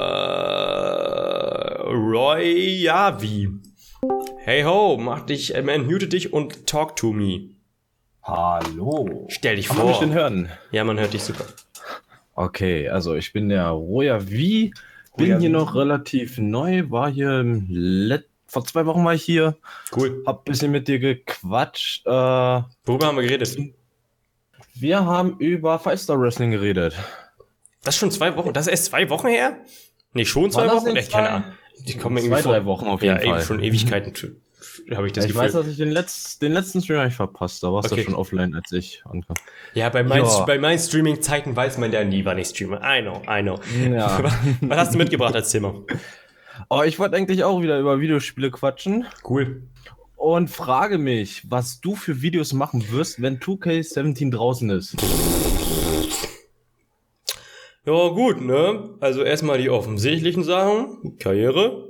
Roy Yavi. Hey ho, mute dich und talk to me. Hallo. Stell dich Kann man mich vor. denn hören? Ja, man hört dich super. Okay, also ich bin der Roya V, bin hier noch relativ neu, war hier vor 2 Wochen war ich hier, Cool. hab ein bisschen mit dir gequatscht. Worüber haben wir geredet? Wir haben über 5-Star Wrestling geredet. Das ist schon 2 Wochen? Das ist erst 2 Wochen her? Nee, schon 2 War das Wochen? nicht Keine 2? Ahnung. Die kommen mir 2, irgendwie vor. 3 Wochen auf jeden Ja, Fall. schon Ewigkeiten habe ich das Ich Gefühl. weiß, dass ich den letzten Stream habe ich verpasst, da warst Okay. du schon offline, als ich ankam. Ja, bei meinen Streaming-Zeiten weiß man ja nie, wann ich streame. I know. Ja. Was hast du mitgebracht als Thema? Aber ich wollte eigentlich auch wieder über Videospiele quatschen Cool. und frage mich, was du für Videos machen wirst, wenn 2K17 draußen ist. Ja, gut, ne? Also erstmal die offensichtlichen Sachen. Karriere.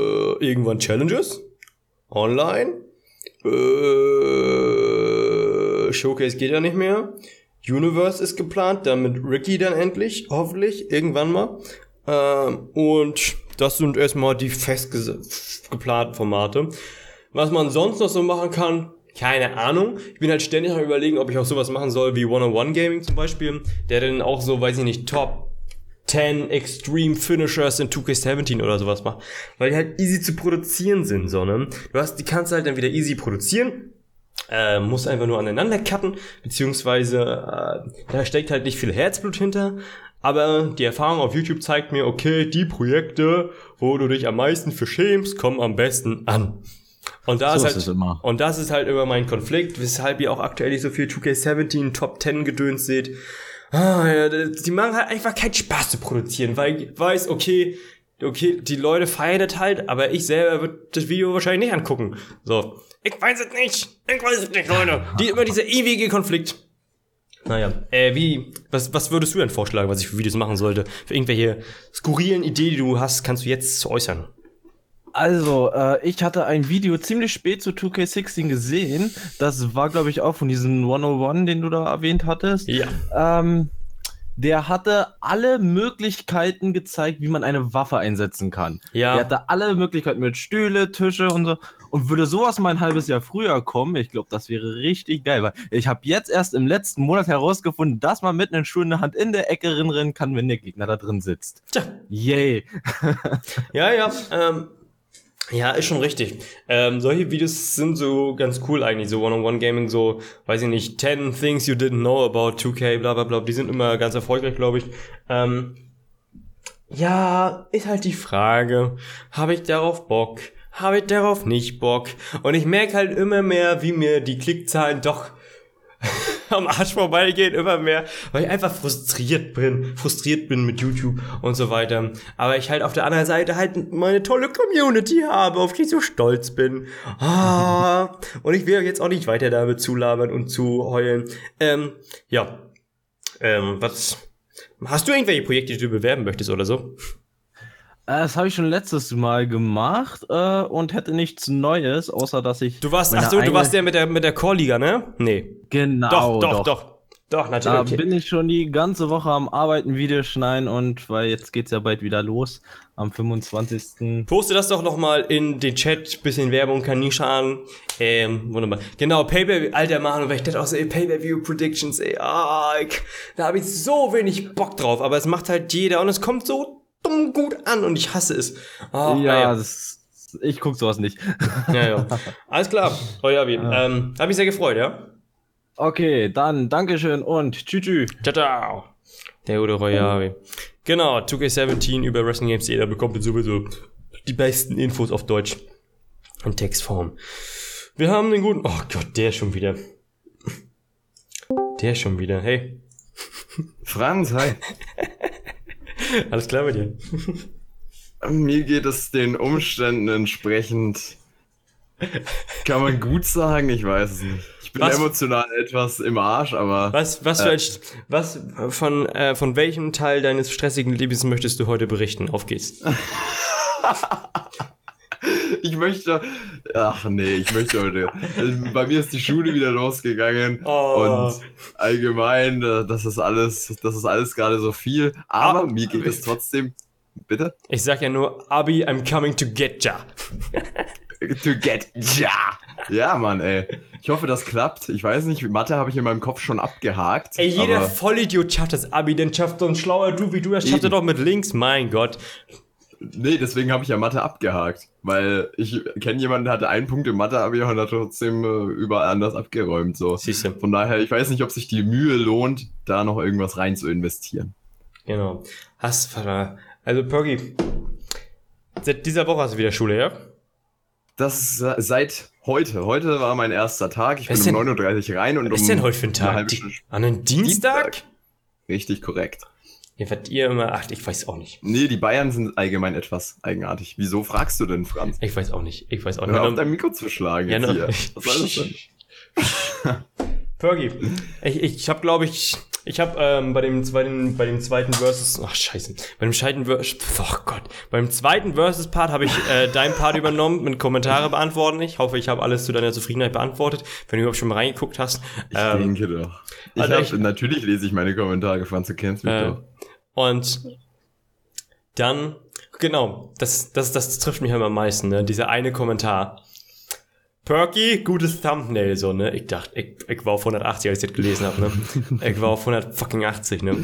Irgendwann Challenges. Online. Showcase geht ja nicht mehr. Universe ist geplant, dann mit Ricky dann endlich, hoffentlich, irgendwann mal. Und das sind erstmal die fest geplanten Formate. Was man sonst noch so machen kann, keine Ahnung. Ich bin halt ständig am Überlegen, ob ich auch sowas machen soll wie One-on-One-Gaming zum Beispiel, der dann auch so, weiß ich nicht, Top 10 Extreme Finishers in 2K17 oder sowas macht. Weil die halt easy zu produzieren sind, so, ne? Die kannst halt dann wieder easy produzieren. Muss einfach nur aneinander cutten, beziehungsweise da steckt halt nicht viel Herzblut hinter, aber die Erfahrung auf YouTube zeigt mir, okay, die Projekte, wo du dich am meisten für schämst, kommen am besten an. Und da So ist ist es immer. Und das ist halt immer mein Konflikt, weshalb ihr auch aktuell nicht so viel 2K17 Top 10 Gedöns seht. Ja, die machen halt einfach keinen Spaß zu produzieren, weil ich weiß, okay, die Leute feiern das halt, aber ich selber würde das Video wahrscheinlich nicht angucken. So. Ich weiß es nicht, Leute. Immer dieser ewige Konflikt. Naja, was würdest du denn vorschlagen, was ich für Videos machen sollte? Für irgendwelche skurrilen Ideen, die du hast, kannst du jetzt äußern. Also, ich hatte ein Video ziemlich spät zu 2K16 gesehen. Das war, glaube ich, auch von diesem 101, den du da erwähnt hattest. Ja. Der hatte alle Möglichkeiten gezeigt, wie man eine Waffe einsetzen kann. Ja. Der hatte alle Möglichkeiten mit Stühle, Tische und so. Und würde sowas mal ein halbes Jahr früher kommen, ich glaube, das wäre richtig geil. Weil ich habe jetzt erst im letzten Monat herausgefunden, dass man mit einem Stuhl in der Hand in der Ecke rennen kann, wenn der Gegner da drin sitzt. Tja. Yay. Ja, ja, ist schon richtig. Solche Videos sind so ganz cool eigentlich, so One-on-One-Gaming, so, weiß ich nicht, 10 things you didn't know about 2K, bla bla bla, die sind immer ganz erfolgreich, glaube ich. Ja, ist halt die Frage, habe ich darauf Bock? Habe ich darauf nicht Bock? Und ich merke halt immer mehr, wie mir die Klickzahlen doch am Arsch vorbeigehen, immer mehr, weil ich einfach frustriert bin mit YouTube und so weiter. Aber ich halt auf der anderen Seite halt meine tolle Community habe, auf die ich so stolz bin. Und ich will jetzt auch nicht weiter damit zulabern und zu heulen. Was hast du irgendwelche Projekte, die du bewerben möchtest oder so? Das habe ich schon letztes Mal gemacht und hätte nichts Neues, außer dass ich... Du warst ja mit der Core-Liga, ne? Nee. Genau, Doch, natürlich. Da Okay. bin ich schon die ganze Woche am Arbeiten, Videos schneiden und weil jetzt geht's ja bald wieder los, am 25. Poste das doch nochmal in den Chat, bisschen Werbung kann nie schaden. Wunderbar. Genau, Pay-Per-View, alter Mann, weil ich dachte auch so, Pay-Per-View Predictions, da habe ich so wenig Bock drauf, aber es macht halt jeder und es kommt so dumm gut an und ich hasse es. Ich guck sowas nicht. Ja. Alles klar, Royavi. Hab mich sehr gefreut, ja? Okay, dann Dankeschön und tschüss. Ciao. Der gute Royavi. Genau, 2K17 über Wrestling Games, da bekommt ihr sowieso die besten Infos auf Deutsch in Textform. Wir haben den guten... Oh Gott, der schon wieder. Hey. Franz, hi. Alles klar bei dir? Mir geht es den Umständen entsprechend. Kann man gut sagen? Ich weiß es nicht. Ich bin emotional etwas im Arsch, aber... Von welchem Teil deines stressigen Lebens möchtest du heute berichten? Auf geht's. ich möchte heute... Bei mir ist die Schule wieder losgegangen und allgemein, das ist alles gerade so viel, aber mir geht es trotzdem... Bitte? Ich sag ja nur, Abi, I'm coming to get ya. To get ya. Ja, Mann, ey. Ich hoffe, das klappt. Ich weiß nicht, Mathe habe ich in meinem Kopf schon abgehakt. Ey, jeder Vollidiot schafft das Abi, denn schafft so ein schlauer Du wie du, das schafft er doch mit links, mein Gott. Nee, deswegen habe ich ja Mathe abgehakt. Weil ich kenne jemanden, der hatte einen Punkt im Mathe-Abi und hat trotzdem überall anders abgeräumt. So. Siehste. Von daher, ich weiß nicht, ob sich die Mühe lohnt, da noch irgendwas rein zu investieren. Genau. Also, Perky, seit dieser Woche hast du wieder Schule, ja? Das ist seit heute. Heute war mein erster Tag. Ich bin um 9:30 Uhr rein und was ist denn heute für ein Tag? An einem Dienstag? Richtig korrekt. Ihr immer, ich weiß auch nicht. Nee, die Bayern sind allgemein etwas eigenartig. Wieso fragst du denn, Franz? Ich weiß auch nicht. Hör auf, dein Mikro zu schlagen jetzt hier. Was soll das denn? Perky, ich habe, glaube ich, Ich habe bei dem zweiten Versus, ach scheiße, beim zweiten Versus-Part habe ich deinen Part übernommen mit Kommentare beantworten. Ich hoffe, ich habe alles zu deiner Zufriedenheit beantwortet, wenn du überhaupt schon mal reingeguckt hast. Ich denke doch. Natürlich lese ich meine Kommentare, Franz, du kennst mich doch. Und dann, genau, das trifft mich am meisten, ne? Dieser eine Kommentar. Perky, gutes Thumbnail, so, ne? Ich dachte, ich war auf 180, als ich das gelesen habe, ne? Ich war auf 180, ne?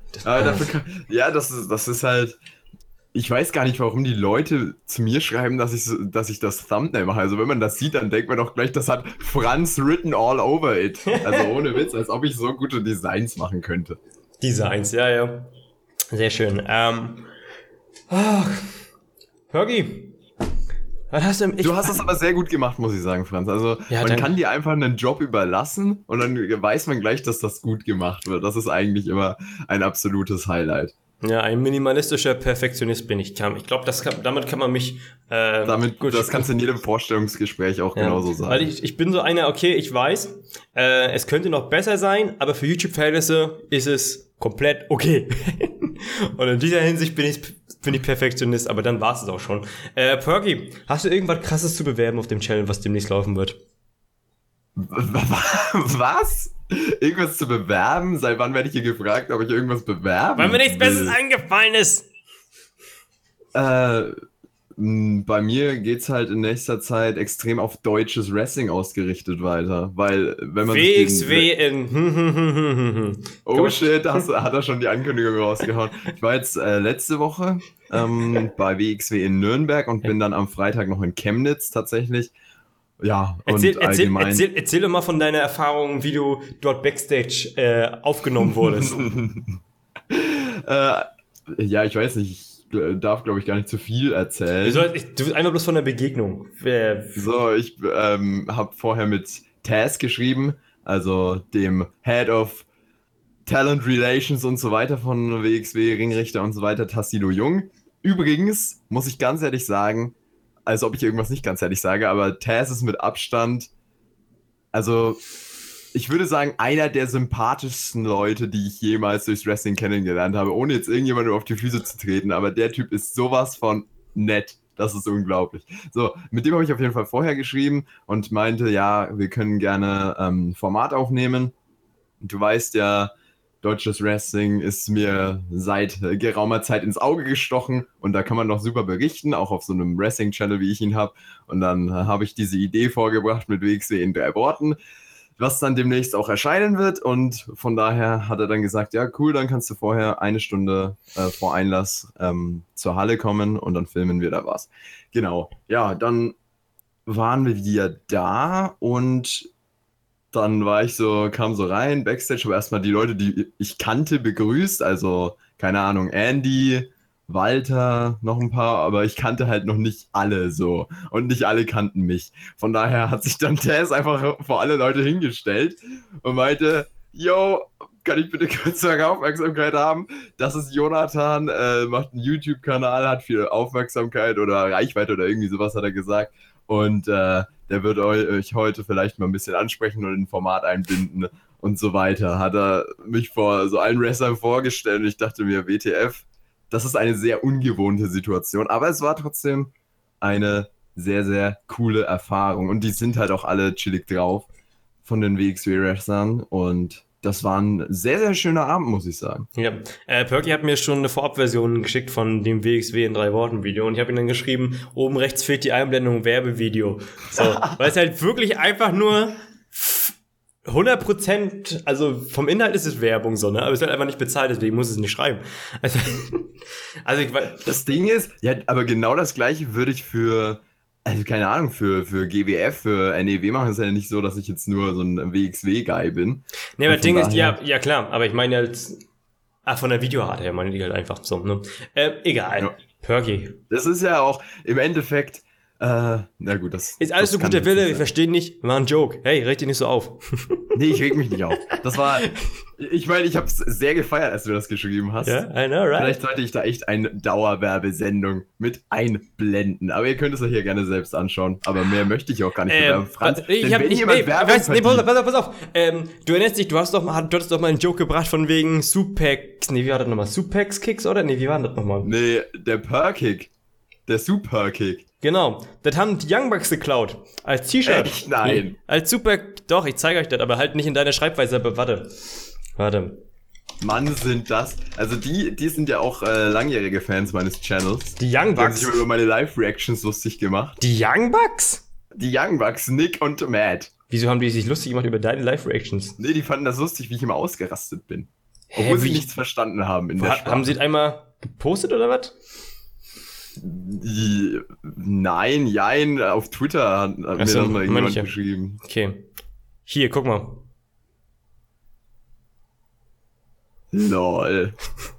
Das ist halt. Ich weiß gar nicht, warum die Leute zu mir schreiben, dass ich das Thumbnail mache. Also wenn man das sieht, dann denkt man doch gleich, das hat Franz written all over it. Also ohne Witz, als ob ich so gute Designs machen könnte. Designs, ja. Sehr schön. Perky. Was hast du? Du hast das aber sehr gut gemacht, muss ich sagen, Franz. Also man kann dir einfach einen Job überlassen und dann weiß man gleich, dass das gut gemacht wird. Das ist eigentlich immer ein absolutes Highlight. Ja, ein minimalistischer Perfektionist bin ich. Ich glaube, damit kann man mich das kannst du in jedem Vorstellungsgespräch auch genauso sagen. Weil ich bin so einer, okay, ich weiß, es könnte noch besser sein, aber für YouTube-Verhältnisse ist es komplett okay. Und in dieser Hinsicht bin ich Perfektionist, aber dann war es auch schon. Perky, hast du irgendwas Krasses zu bewerben auf dem Channel, was demnächst laufen wird? Was? Irgendwas zu bewerben? Seit wann werde ich hier gefragt, ob ich irgendwas bewerben Weil mir nichts Besseres eingefallen ist. Bei mir geht's halt in nächster Zeit extrem auf deutsches Wrestling ausgerichtet weiter, weil wenn man WXW in Oh shit, hat er schon die Ankündigung rausgehauen. Ich war jetzt letzte Woche bei WXW in Nürnberg und bin dann am Freitag noch in Chemnitz tatsächlich. Ja, erzähl doch mal von deiner Erfahrung, wie du dort Backstage aufgenommen wurdest. Ja, ich weiß nicht. Ich darf, glaube ich, gar nicht zu viel erzählen. Du bist einfach bloß von der Begegnung. Ich habe vorher mit Taz geschrieben, also dem Head of Talent Relations und so weiter von WXW, Ringrichter und so weiter, Tassilo Jung. Übrigens, muss ich ganz ehrlich sagen, als ob ich irgendwas nicht ganz ehrlich sage, aber Taz ist mit Abstand, also ich würde sagen, einer der sympathischsten Leute, die ich jemals durchs Wrestling kennengelernt habe, ohne jetzt irgendjemandem auf die Füße zu treten, aber der Typ ist sowas von nett. Das ist unglaublich. So, mit dem habe ich auf jeden Fall vorher geschrieben und meinte, ja, wir können gerne Format aufnehmen. Du weißt ja, deutsches Wrestling ist mir seit geraumer Zeit ins Auge gestochen und da kann man doch super berichten, auch auf so einem Wrestling-Channel, wie ich ihn habe. Und dann habe ich diese Idee vorgebracht mit WXW in 3 Worten, was dann demnächst auch erscheinen wird. Und von daher hat er dann gesagt, ja cool, dann kannst du vorher 1 Stunde vor Einlass zur Halle kommen und dann filmen wir da was. Genau, ja, dann waren wir da und dann kam so rein, Backstage, habe erstmal die Leute, die ich kannte, begrüßt, also, keine Ahnung, Andy, Walter, noch ein paar, aber ich kannte halt noch nicht alle so und nicht alle kannten mich. Von daher hat sich dann Taz einfach vor alle Leute hingestellt und meinte, yo, kann ich bitte kurz eure Aufmerksamkeit haben? Das ist Jonathan, macht einen YouTube-Kanal, hat viel Aufmerksamkeit oder Reichweite oder irgendwie sowas hat er gesagt und der wird euch heute vielleicht mal ein bisschen ansprechen und in ein Format einbinden und so weiter. Hat er mich vor so allen Wrestlern vorgestellt und ich dachte mir, WTF, das ist eine sehr ungewohnte Situation, aber es war trotzdem eine sehr, sehr coole Erfahrung und die sind halt auch alle chillig drauf von den WXW-Wrestlern und das war ein sehr, sehr schöner Abend, muss ich sagen. Ja, Perky hat mir schon eine Vorabversion geschickt von dem WXW in 3 Worten Video und ich habe ihm dann geschrieben, oben rechts fehlt die Einblendung Werbevideo. So, weil es halt wirklich einfach nur 100%, also vom Inhalt ist es Werbung so, ne? Aber es wird einfach nicht bezahlt, deswegen muss es nicht schreiben. Also ich weiß. Das Ding ist, ja, aber genau das Gleiche würde ich also keine Ahnung, für GWF, für NEW machen. Es ist ja nicht so, dass ich jetzt nur so ein WXW-Guy bin. Ne, aber das Ding ist, ja klar, aber ich meine halt, von der Videorate her meine ich halt einfach so, ne? Egal. Ja. Perky. Das ist ja auch im Endeffekt, Na gut, das Ist alles das so kann guter Wille, witzig wir sein. verstehen nicht. War ein Joke. Hey, reg dich nicht so auf. Nee, ich reg mich nicht auf. Das war, ich meine, ich hab's sehr gefeiert, als du das geschrieben hast. Ja, I know, right? Vielleicht sollte ich da echt eine Dauerwerbesendung mit einblenden. Aber ihr könnt es euch hier gerne selbst anschauen. Aber mehr möchte ich auch gar nicht bewerben. Franz, ich denn hab wenn nicht, jemand nee, Werbung pass verdient- auf. Du erinnerst dich, du hattest doch mal einen Joke gebracht von wegen Supex. Nee, wie war das nochmal? Supex Kicks, oder? Nee, wie war das nochmal? Nee, der Per-Kick. Der Super-Kick. Genau, das haben die Young Bucks geklaut. Als T-Shirt. Echt? Nein. Als Super, doch, ich zeige euch das, aber halt nicht in deiner Schreibweise, aber warte. Mann, sind das. Also die sind ja auch langjährige Fans meines Channels. Die Young Die haben sich Bucks. immer über meine Live-Reactions lustig gemacht. Die Young Bucks? Die Young Bucks, Nick und Matt. Wieso haben die sich lustig gemacht über deine Live-Reactions? Nee, die fanden das lustig, wie ich immer ausgerastet bin. Obwohl sie wie? nichts verstanden haben in der Sprache. Haben sie das einmal gepostet oder was? Nein, jein, auf Twitter hat mir Ach so, das mal jemand manche. geschrieben. Okay. Hier, guck mal. Lol.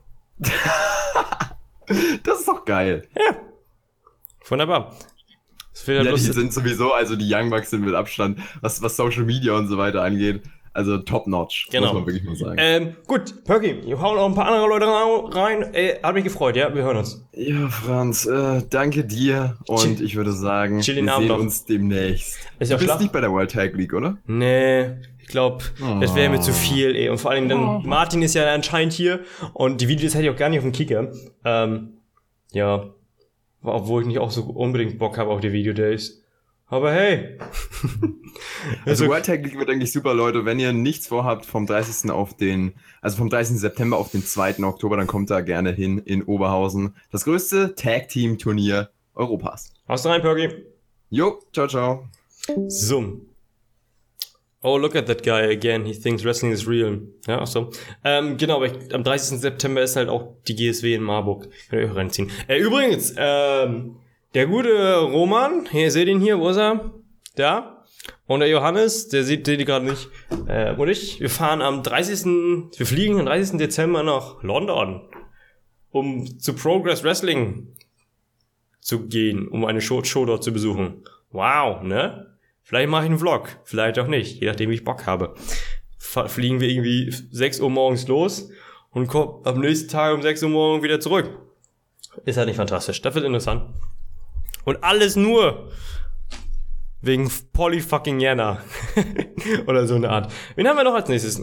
Das ist doch geil. Ja. Wunderbar. Das wird Ja, ja die lustig. sind sowieso, also die Young Bucks sind mit Abstand, was Social Media und so weiter angeht, also top-notch, Genau. muss man wirklich mal sagen. Gut, Perky, wir hauen auch ein paar andere Leute rein. Hat mich gefreut, ja, wir hören uns. Ja, Franz, danke dir und ich würde sagen, chill wir den Abend sehen noch. uns demnächst. Ist ja Du bist Schlaf- nicht bei der World Tag League, oder? Nee, ich glaube, das wäre mir zu viel, ey. Und vor allem Oh. dann, Martin ist ja anscheinend hier und die Videos hätte ich auch gar nicht auf dem Kicker. Ja. Obwohl ich nicht auch so unbedingt Bock habe auf die Videodays. Aber hey. Also World Tag League wird eigentlich super, Leute. Wenn ihr nichts vorhabt vom 30. vom 30. September auf den 2. Oktober, dann kommt da gerne hin in Oberhausen. Das größte Tag-Team-Turnier Europas. Haust rein, Perky. Jo, ciao, ciao. So. Oh, look at that guy again. He thinks wrestling is real. Ja, ach so. Genau, aber am 30. September ist halt auch die GSW in Marburg. Könnt ihr euch reinziehen. Übrigens, der gute Roman, hier seht ihn hier, wo ist er? Da. Und der Johannes, der seht ihr gerade nicht. Und ich, wir fliegen am 30. Dezember nach London, um zu Progress Wrestling zu gehen, um eine Show dort zu besuchen. Wow, ne? Vielleicht mache ich einen Vlog, vielleicht auch nicht, je nachdem wie ich Bock habe. Fliegen wir irgendwie 6 Uhr morgens los und kommen am nächsten Tag um 6 Uhr morgens wieder zurück. Ist halt nicht fantastisch, das wird interessant. Und alles nur wegen Polly fucking Jana. Oder so eine Art. Wen haben wir noch als nächstes?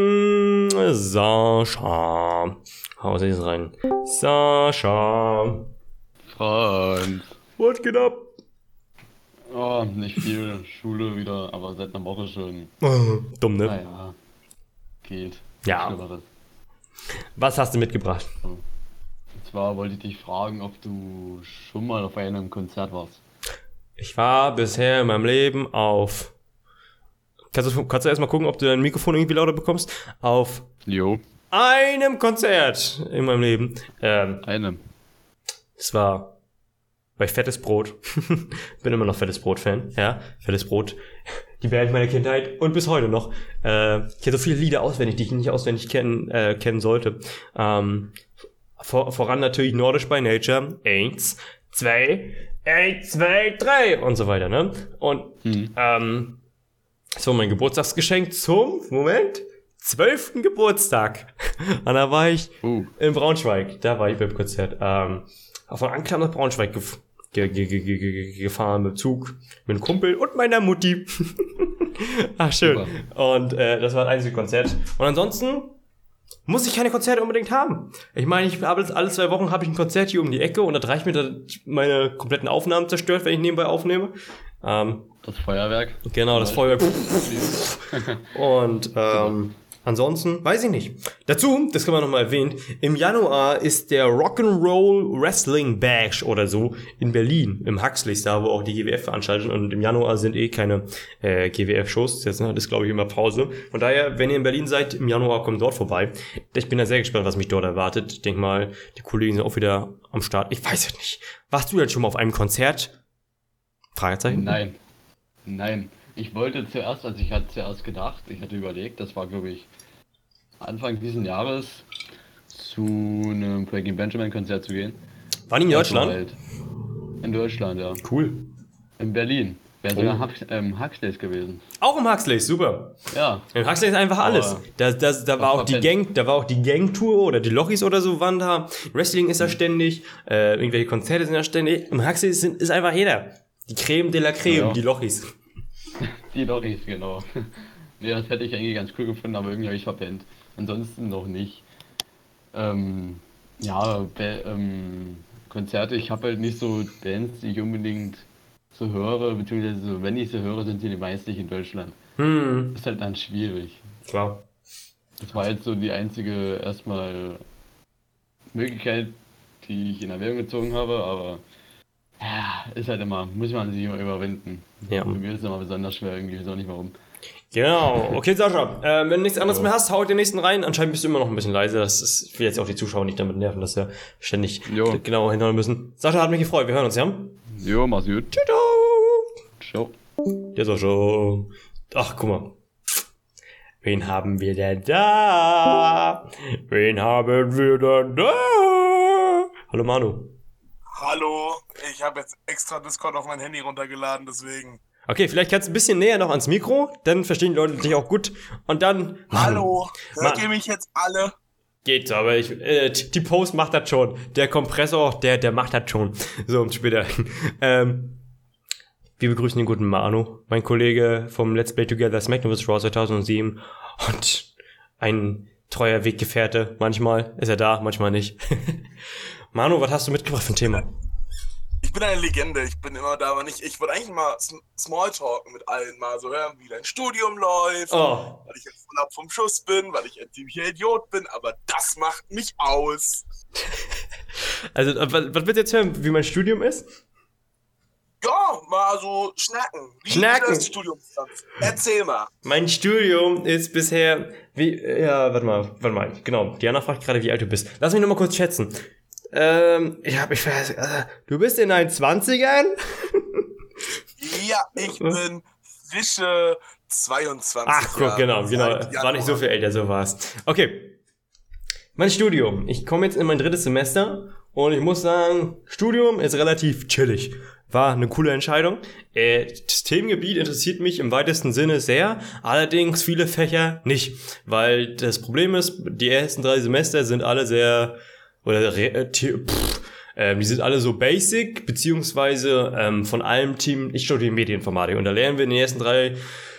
Sascha. Hau sie jetzt rein. Sascha. Franz. What geht ab? Oh, nicht viel. Schule wieder, aber seit einer Woche schon. Dumm, ne? Naja. Geht. Ja. Schlimmeres. Was hast du mitgebracht? Und zwar wollte ich dich fragen, ob du schon mal auf einem Konzert warst. Ich war bisher in meinem Leben auf... Kannst du erstmal gucken, ob du dein Mikrofon irgendwie lauter bekommst? Auf Jo. einem Konzert in meinem Leben. Einem. Es war bei Fettes Brot. Bin immer noch Fettes Brot-Fan. Ja, Fettes Brot. Die Band meiner Kindheit und bis heute noch. Ich kenne so viele Lieder auswendig, die ich nicht auswendig kennen sollte. Voran natürlich Nordisch by Nature. 1, 2, 1, 2, 3 und so weiter, ne? Und so mein Geburtstagsgeschenk zum, 12. Geburtstag. Und da war ich in Braunschweig. Da war ich beim Konzert. Von Anklam nach Braunschweig gefahren mit Zug, mit einem Kumpel und meiner Mutti. Ach, schön. Super. Und das war das einzige Konzert. Und ansonsten muss ich keine Konzerte unbedingt haben. Ich meine, ich habe alle 2 Wochen habe ich ein Konzert hier um die Ecke und das reicht mir, dass meine kompletten Aufnahmen zerstört, wenn ich nebenbei aufnehme. Das Feuerwerk. Genau, das Feuerwerk. Und ansonsten, weiß ich nicht. Dazu, das kann man nochmal erwähnen, im Januar ist der Rock'n'Roll Wrestling Bash oder so in Berlin, im Huxleys, da wo auch die GWF veranstaltet. Und im Januar sind keine GWF-Shows. Jetzt ist, glaube ich, immer Pause. Von daher, wenn ihr in Berlin seid, im Januar kommt dort vorbei. Ich bin da sehr gespannt, was mich dort erwartet. Ich denke mal, die Kollegen sind auch wieder am Start. Ich weiß es nicht. Warst du denn schon mal auf einem Konzert? Fragezeichen? Nein. Ich wollte zuerst, ich hatte überlegt, das war glaube ich Anfang diesen Jahres zu einem Breaking Benjamin Konzert zu gehen. Waren die in Also Deutschland? halt in Deutschland, ja. Cool. In Berlin. Wäre sogar Huxleys gewesen. Auch im Huxley, super. Ja. Im Huxley ist einfach alles. Da war auch die Gangtour oder die Lochis oder so waren da. Wrestling ist da ständig, irgendwelche Konzerte sind da ständig. Im Huxley ist einfach jeder. Die Creme de la Creme, Ja. die Lochis. Die Lochis, genau. Nee, das hätte ich eigentlich ganz cool gefunden, aber irgendwie habe ich verpennt. Ansonsten noch nicht. Konzerte, ich habe halt nicht so Bands, die ich unbedingt so höre, beziehungsweise so, wenn ich sie höre, sind sie die meisten nicht in Deutschland. Das ist halt dann schwierig. Klar. Das war jetzt so die einzige erstmal Möglichkeit, die ich in Erwägung gezogen habe, aber ja, ist halt immer, muss man sich immer überwinden. Ja. Für mich ist es immer besonders schwer, irgendwie, ich weiß auch nicht warum. Genau. Okay, Sascha, wenn du nichts anderes mehr hast, hau den nächsten rein. Anscheinend bist du immer noch ein bisschen leise. Ich will jetzt auch die Zuschauer nicht damit nerven, dass wir ständig genauer hinhören müssen. Sascha, hat mich gefreut. Wir hören uns, ja? Jo, mach's gut. Ciao. Ciao. Ja, Sascha. Ach, guck mal. Wen haben wir denn da? Hallo, Manu. Hallo, ich habe jetzt extra Discord auf mein Handy runtergeladen, deswegen. Okay, vielleicht kannst du ein bisschen näher noch ans Mikro, dann verstehen die Leute dich auch gut. Und dann... Hallo, hört ihr mich jetzt alle? Geht so, aber die Post macht das schon. Der Kompressor, der macht das schon. So, später. Wir begrüßen den guten Manu, mein Kollege vom Let's Play Together SmackDown vs. Raw 2007 und ein treuer Weggefährte. Manchmal ist er da, manchmal nicht. Manu, was hast du mitgebracht für ein Thema? Ich bin eine Legende, ich bin immer da, aber nicht. Ich wollte eigentlich mal Smalltalken mit allen, mal so hören, wie dein Studium läuft, weil ich jetzt voll ab vom Schuss bin, weil ich ein ziemlicher Idiot bin, aber das macht mich aus. Also, was willst du jetzt hören, wie mein Studium ist? Ja, mal so schnacken. Wie ist das Studium? Erzähl mal. Mein Studium ist bisher, warte mal, genau. Diana fragt gerade, wie alt du bist. Lass mich noch mal kurz schätzen. Ich weiß, du bist in deinen 20ern? Ja, ich bin frische 22 Ach, guck, genau. War nicht so viel älter, so war's. Okay. Mein Studium. Ich komme jetzt in mein 3. Semester und ich muss sagen, Studium ist relativ chillig. War eine coole Entscheidung. Das Themengebiet interessiert mich im weitesten Sinne sehr, allerdings viele Fächer nicht. Weil das Problem ist, die ersten 3 Semester sind alle sehr, die sind alle so basic, beziehungsweise von allem Team, ich studiere Medieninformatik und da lernen wir in den ersten 3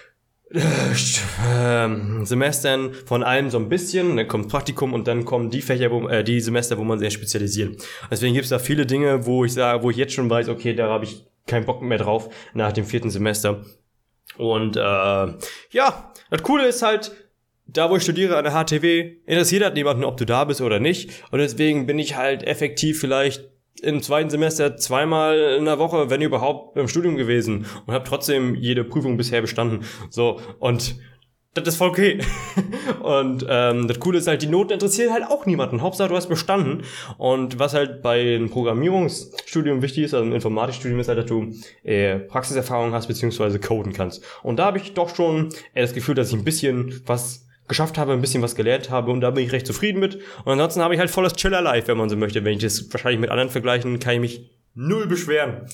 Semestern von allem so ein bisschen, dann kommt Praktikum und dann kommen die Fächer, die Semester, wo man sehr spezialisiert. Deswegen gibt es da viele Dinge, wo ich jetzt schon weiß, okay, da habe ich keinen Bock mehr drauf nach dem 4. Semester. Und das Coole ist halt, da wo ich studiere an der HTW, interessiert halt niemanden, ob du da bist oder nicht. Und deswegen bin ich halt effektiv vielleicht im 2. Semester 2-mal in der Woche, wenn überhaupt, im Studium gewesen und habe trotzdem jede Prüfung bisher bestanden. So, und das ist voll okay. Und das Coole ist halt, die Noten interessieren halt auch niemanden. Hauptsache, du hast bestanden. Und was halt bei einem Programmierungsstudium wichtig ist, also im Informatikstudium ist halt, dass du Praxiserfahrung hast, beziehungsweise coden kannst. Und da habe ich doch schon das Gefühl, dass ich ein bisschen was geschafft habe, ein bisschen was gelernt habe und da bin ich recht zufrieden mit. Und ansonsten habe ich halt volles Chiller-Life, wenn man so möchte. Wenn ich das wahrscheinlich mit anderen vergleichen, kann ich mich null beschweren.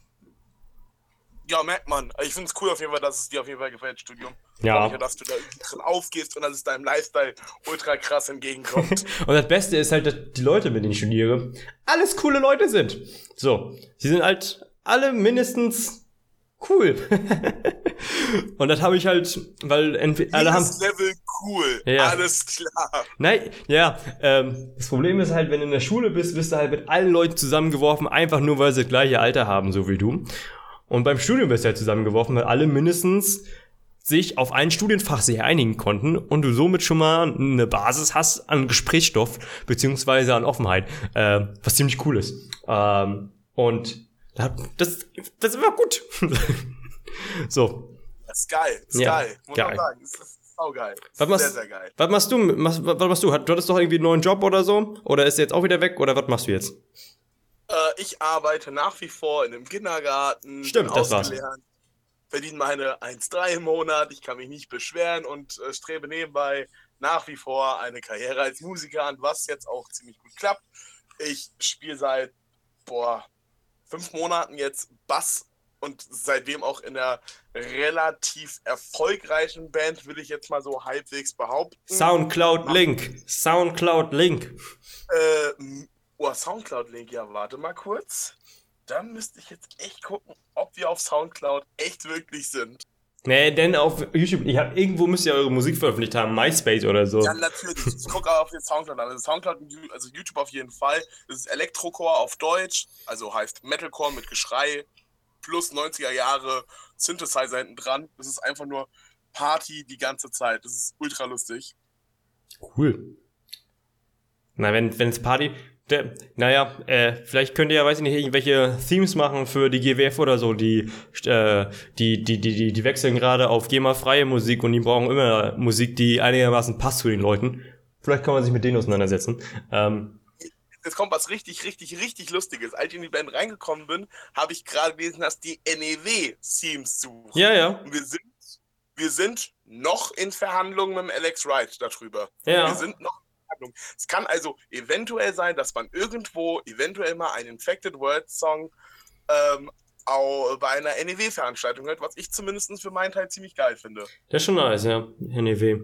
Ja, merkt man. Ich finde es cool auf jeden Fall, dass es dir auf jeden Fall gefällt, Studium. Ja. Ich hoffe, dass du da drin aufgehst und dass es deinem Lifestyle ultra krass entgegenkommt. Und das Beste ist halt, dass die Leute, mit denen ich studiere, alles coole Leute sind. So, sie sind halt alle mindestens cool. Und das habe ich halt, weil alle haben Level cool, ja. Alles klar. Nein, ja, das Problem ist halt, wenn du in der Schule bist, wirst du halt mit allen Leuten zusammengeworfen, einfach nur, weil sie das gleiche Alter haben, so wie du. Und beim Studium wirst du halt zusammengeworfen, weil alle mindestens sich auf ein Studienfach sehr einigen konnten und du somit schon mal eine Basis hast an Gesprächsstoff, beziehungsweise an Offenheit, was ziemlich cool ist. Und das ist immer gut. So. Das ist geil, Geil. Muss man sagen. Das ist saugeil. Sehr geil. Was machst du? Was machst du? Du hattest doch irgendwie einen neuen Job oder so? Oder ist der jetzt auch wieder weg? Oder was machst du jetzt? Ich arbeite nach wie vor in einem Kindergarten. Stimmt, das war's. Verdiene meine 1,3 im Monat. Ich kann mich nicht beschweren und strebe nebenbei nach wie vor eine Karriere als Musiker an, was jetzt auch ziemlich gut klappt. Ich spiele seit 5 Monaten jetzt Bass und seitdem auch in einer relativ erfolgreichen Band, will ich jetzt mal so halbwegs behaupten. Soundcloud Link. Soundcloud Link. Soundcloud Link, ja, warte mal kurz. Dann müsste ich jetzt echt gucken, ob wir auf Soundcloud echt wirklich sind. Nee, denn auf YouTube, irgendwo müsst ihr eure Musik veröffentlicht haben, MySpace oder so. Ja, natürlich. Ich gucke auch auf den Soundcloud an. Also Soundcloud, also YouTube auf jeden Fall. Das ist Elektrocore auf Deutsch, also heißt Metalcore mit Geschrei, plus 90er Jahre Synthesizer hinten dran. Das ist einfach nur Party die ganze Zeit. Das ist ultra lustig. Cool. Na, wenn es Party... vielleicht könnt ihr ja, weiß ich nicht, irgendwelche Themes machen für die GWF oder so, die wechseln gerade auf GEMA-freie Musik und die brauchen immer Musik, die einigermaßen passt zu den Leuten. Vielleicht kann man sich mit denen auseinandersetzen. Jetzt kommt was richtig, richtig, richtig Lustiges. Als ich in die Band reingekommen bin, habe ich gerade gelesen, dass die NEW-Themes suchen. Ja. Und wir sind noch in Verhandlungen mit dem Alex Wright darüber. Ja. Wir sind noch Es kann also eventuell sein, dass man irgendwo eventuell mal einen Infected World Song auch bei einer NEW-Veranstaltung hört, was ich zumindest für meinen Teil ziemlich geil finde. Das ist schon nice, ja, NEW.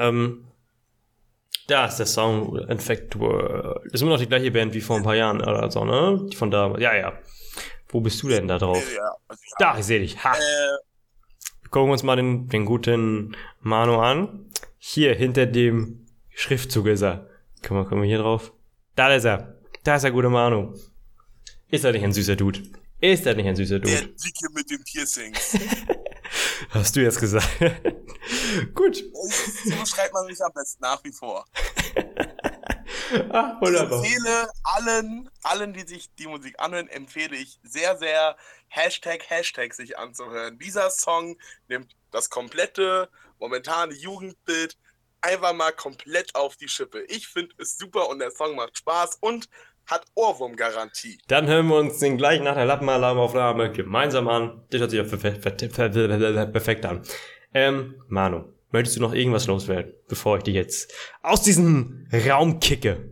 Da ist der Song Infected World. Das ist immer noch die gleiche Band wie vor ein paar Jahren oder so, ne? Die von damals. Ja. Wo bist du denn da drauf? Da, ich sehe dich. Ha! Gucken wir uns mal den guten Manu an. Hier, hinter dem Schriftzug ist er. Gucken wir hier drauf. Da ist er. Da ist der gute Manu. Ist er nicht ein süßer Dude? Der Dicke mit den Piercings. Hast du jetzt gesagt. Gut. So schreibt man mich am besten, nach wie vor. Wunderbar. Ich empfehle allen, die sich die Musik anhören, empfehle ich sehr, sehr Hashtag sich anzuhören. Dieser Song nimmt das komplette momentane Jugendbild einfach mal komplett auf die Schippe. Ich finde es super und der Song macht Spaß und hat Ohrwurmgarantie. Dann hören wir uns den gleich nach der Lappenalarmaufnahme gemeinsam an. Das hört sich ja perfekt an. Manu, möchtest du noch irgendwas loswerden, bevor ich dich jetzt aus diesem Raum kicke?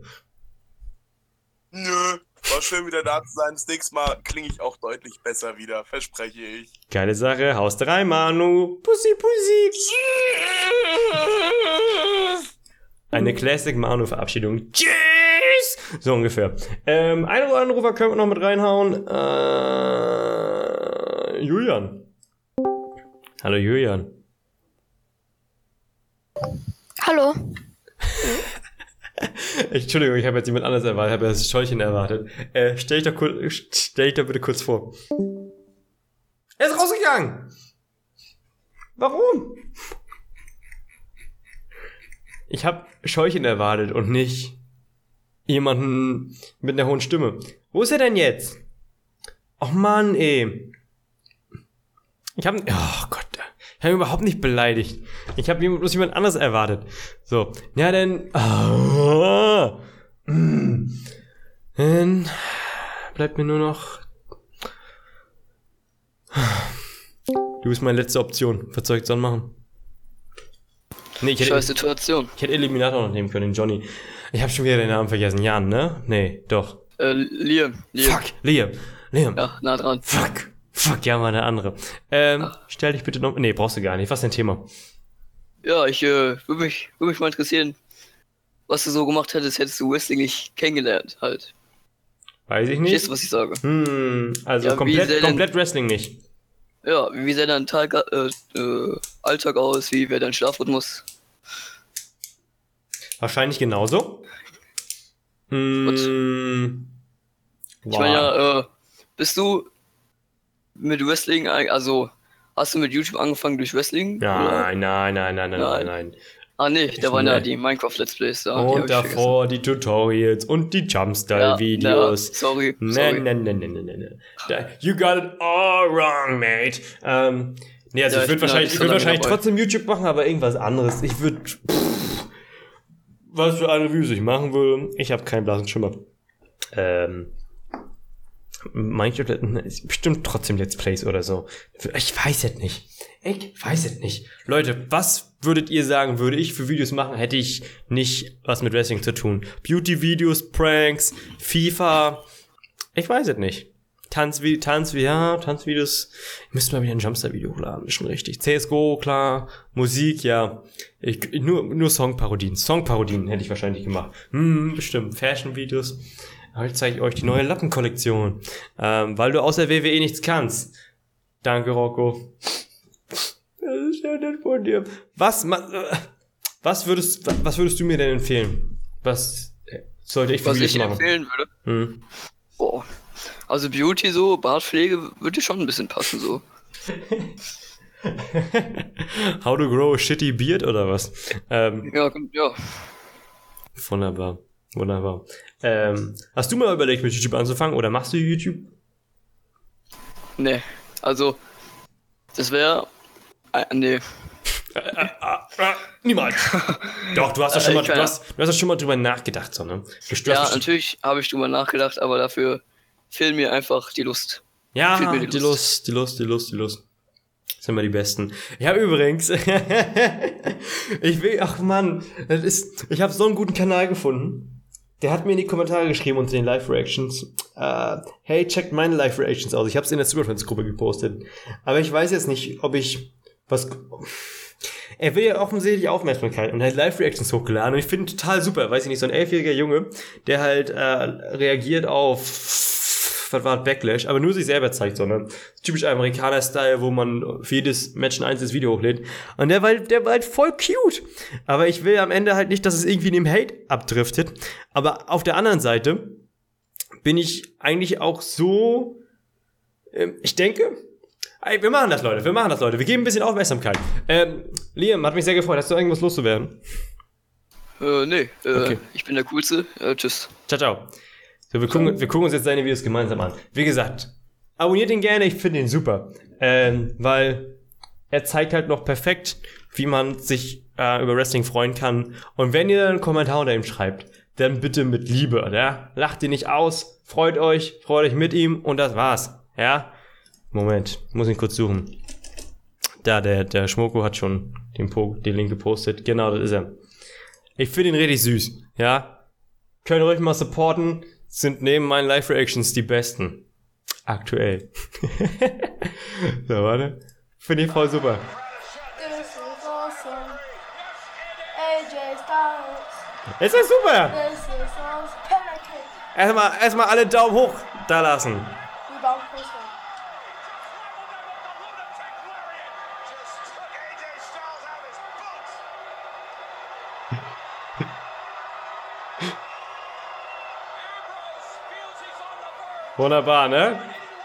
Nö, war schön wieder da zu sein. Das nächste Mal klinge ich auch deutlich besser wieder, verspreche ich. Geile Sache, haust rein, Manu. Pussy. Eine Classic Manu-Verabschiedung. Tschüss! So ungefähr. Einen Anrufer können wir noch mit reinhauen. Julian. Hallo Julian. Hallo. Entschuldigung, ich habe jetzt jemand anderes erwartet. Ich habe das Schäulchen erwartet. Stell dich doch bitte kurz vor. Er ist rausgegangen! Warum? Ich habe Schäulchen erwartet und nicht jemanden mit einer hohen Stimme. Wo ist er denn jetzt? Och Mann, ey. Oh Gott, ich habe ihn überhaupt nicht beleidigt. Ich habe bloß jemand anderes erwartet. So, ja dann... Dann bleibt mir nur noch... Du bist meine letzte Option. Was soll ich sonst machen? Nee, Scheiß Situation. Ich hätte Eliminator noch nehmen können, Johnny. Ich habe schon wieder den Namen vergessen. Jan, ne? Nee, doch. Liam. Fuck, Liam. Ja, nah dran. Fuck, ja, mal der andere. Stell dich bitte noch... Nee, brauchst du gar nicht. Was ist dein Thema? Ja, ich würde mich mal interessieren, was du so gemacht hättest du Wrestling nicht kennengelernt, halt. Weiß ich nicht. Verstehst du, was ich sage? Also ja, komplett Wrestling nicht. Ja, wie sähe dein Alltag aus? Wie wäre dein Schlafrhythmus? Wahrscheinlich genauso. Ich meine ja, bist du mit Wrestling, also hast du mit YouTube angefangen durch Wrestling? Nein. Ah nee, da waren ja die Minecraft-Let's Plays da. Und davor die Tutorials und die Jumpstyle-Videos. Ja, sorry. Nein. You got it all wrong, mate. Nee, also ich würde wahrscheinlich trotzdem YouTube machen, aber irgendwas anderes. Ich würde... Was für eine Reviews ich machen würde, ich habe keinen blassen Schimmer. Minecraft ist bestimmt trotzdem Let's Plays oder so. Ich weiß es nicht. Leute, was würdet ihr sagen, würde ich für Videos machen, hätte ich nicht was mit Wrestling zu tun? Beauty-Videos, Pranks, FIFA. Ich weiß es nicht. Tanzvideos. Ich müsste mal wieder ein Jumpstyle-Video hochladen, ist schon richtig. CSGO, klar. Musik, ja. Nur Songparodien. Songparodien hätte ich wahrscheinlich gemacht. Bestimmt. Fashion-Videos. Heute zeige ich euch die neue Lappenkollektion. Weil du außer WWE nichts kannst. Danke, Rocco. Das ist ja nett von dir. Was würdest du mir denn empfehlen? Was sollte ich für Was Videos ich machen? empfehlen würde? Boah. Also Beauty so, Bartpflege würde schon ein bisschen passen so. How to grow a shitty beard oder was? Ja. Wunderbar. Hast du mal überlegt, mit YouTube anzufangen oder machst du YouTube? Nee, also das wäre... nee. Niemals. Doch, du hast ja schon mal, du hast ja schon mal drüber nachgedacht, so, ne? Ja, natürlich habe ich drüber nachgedacht, aber dafür fehlt mir einfach die Lust. Ja, die Lust. Das sind immer die Besten. Ich habe übrigens, ich habe so einen guten Kanal gefunden. Der hat mir in die Kommentare geschrieben unter den Live-Reactions. Hey, checkt meine Live-Reactions aus. Ich habe es in der Superfriends-Gruppe gepostet. Aber ich weiß jetzt nicht, ob ich was... Er will ja offensichtlich Aufmerksamkeit und hat Live-Reactions hochgeladen und ich finde ihn total super, weiß ich nicht, so ein 11-jähriger Junge, der halt reagiert auf Backlash, aber nur sich selber zeigt, sondern typisch Amerikaner-Style, wo man für jedes Match ein einzelnes Video hochlädt und der war halt voll cute, aber ich will am Ende halt nicht, dass es irgendwie in dem Hate abdriftet, aber auf der anderen Seite bin ich eigentlich auch so, ich denke, wir machen das, Leute. Wir geben ein bisschen Aufmerksamkeit. Liam, hat mich sehr gefreut. Hast du irgendwas loszuwerden? Nee. Okay. Ich bin der Coolste. Tschüss. Ciao. So, wir gucken uns jetzt seine Videos gemeinsam an. Wie gesagt, abonniert ihn gerne. Ich finde ihn super. Weil er zeigt halt noch perfekt, wie man sich über Wrestling freuen kann. Und wenn ihr einen Kommentar unter ihm schreibt, dann bitte mit Liebe. Ja? Lacht ihn nicht aus. Freut euch mit ihm und das war's. Ja? Moment, muss ich kurz suchen. Da, der Schmoko hat schon den Link gepostet. Genau, das ist er. Ich finde ihn richtig süß, ja. Könnt ihr euch mal supporten. Sind neben meinen Live-Reactions die besten. Aktuell. So, warte. Finde ich voll super. Ist das super? Erstmal alle Daumen hoch da lassen. Wunderbar, ne?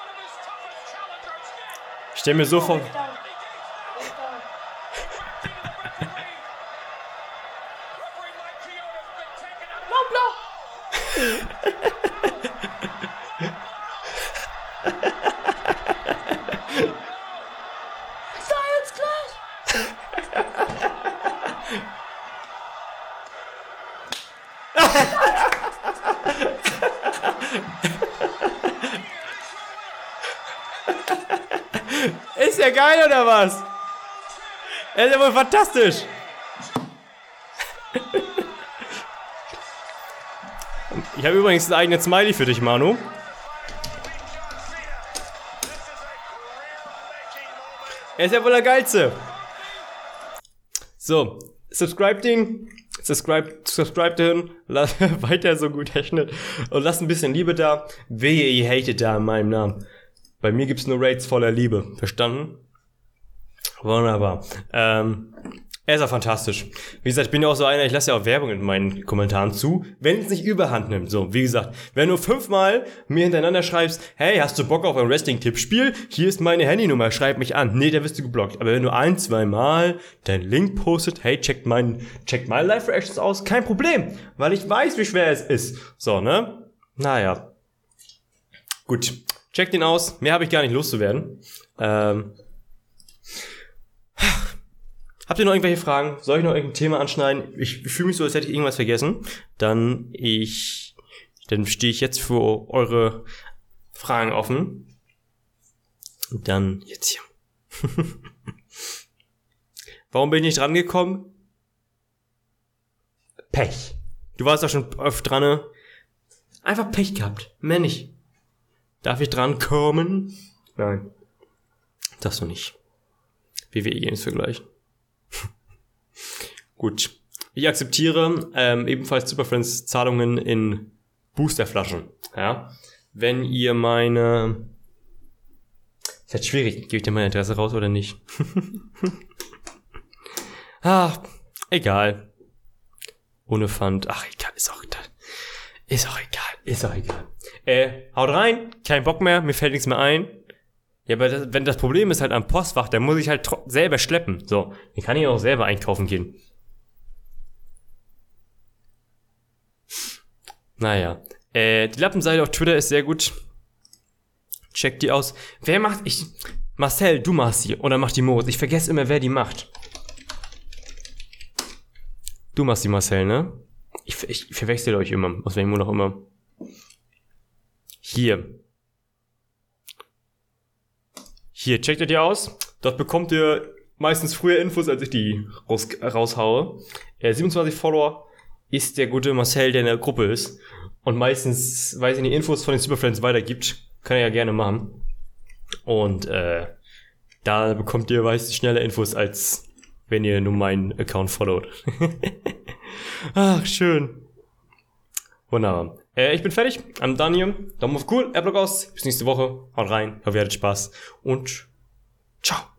Ich stell mir so vor... Ist ja geil, oder was? Er ist ja wohl fantastisch. Ich habe übrigens einen eigenen Smiley für dich, Manu. Er ist ja wohl der Geilste. So, subscribt ihn. Subscribe ihn. Weiter so gut, Herr Schnitt. Und lasst ein bisschen Liebe da. Wehe, ihr hatet da in meinem Namen. Bei mir gibt's nur Raids voller Liebe. Verstanden? Wunderbar. Er ist ja fantastisch. Wie gesagt, ich bin ja auch so einer, ich lasse ja auch Werbung in meinen Kommentaren zu, wenn es nicht überhand nimmt. So, wie gesagt, wenn du 5-mal mir hintereinander schreibst, hey, hast du Bock auf ein Wrestling-Tippspiel? Hier ist meine Handynummer, schreib mich an. Nee, da wirst du geblockt. Aber wenn du 1-2 Mal deinen Link postet, hey, checkt meine Live-Reactions aus, kein Problem. Weil ich weiß, wie schwer es ist. So, ne? Naja. Gut. Checkt ihn aus. Mehr habe ich gar nicht loszuwerden. Habt ihr noch irgendwelche Fragen? Soll ich noch irgendein Thema anschneiden? Ich fühle mich so, als hätte ich irgendwas vergessen. Dann stehe ich jetzt für eure Fragen offen. Und dann jetzt hier. Warum bin ich nicht rangekommen? Pech. Du warst doch schon oft dran, ne? Einfach Pech gehabt. Mehr nicht. Darf ich dran kommen? Nein. Darfst du nicht. WWE-Games vergleichen. Gut. Ich akzeptiere ebenfalls Super Friends Zahlungen in Boosterflaschen. Ja. Wenn ihr meine... Ist halt schwierig. Gebe ich dir meine Adresse raus oder nicht? Egal. Ohne Pfand. Ach, egal. Ist auch egal. Haut rein. Kein Bock mehr. Mir fällt nichts mehr ein. Ja, aber wenn das Problem ist halt am Postfach, dann muss ich halt selber schleppen. So. Dann kann ich auch selber einkaufen gehen. Naja. Die Lappenseite auf Twitter ist sehr gut. Checkt die aus. Wer macht... Marcel, du machst die. Oder macht die Moritz. Ich vergesse immer, wer die macht. Du machst die, Marcel, ne? Ich verwechsel euch immer. Aus welchem Grund auch immer. Hier, checkt ihr die aus. Dort bekommt ihr meistens früher Infos, als ich die raushaue. 27 Follower ist der gute Marcel, der in der Gruppe ist. Und meistens, weiß ich nicht, Infos von den Superfriends weitergibt. Kann er ja gerne machen. Und da bekommt ihr meistens schneller Infos, als wenn ihr nur meinen Account followt. Ach, schön. Wunderbar. Ich bin fertig. I'm done here. Daumen auf cool, Adblock aus. Bis nächste Woche. Haut rein. Hoffe, ihr hattet Spaß. Und ciao.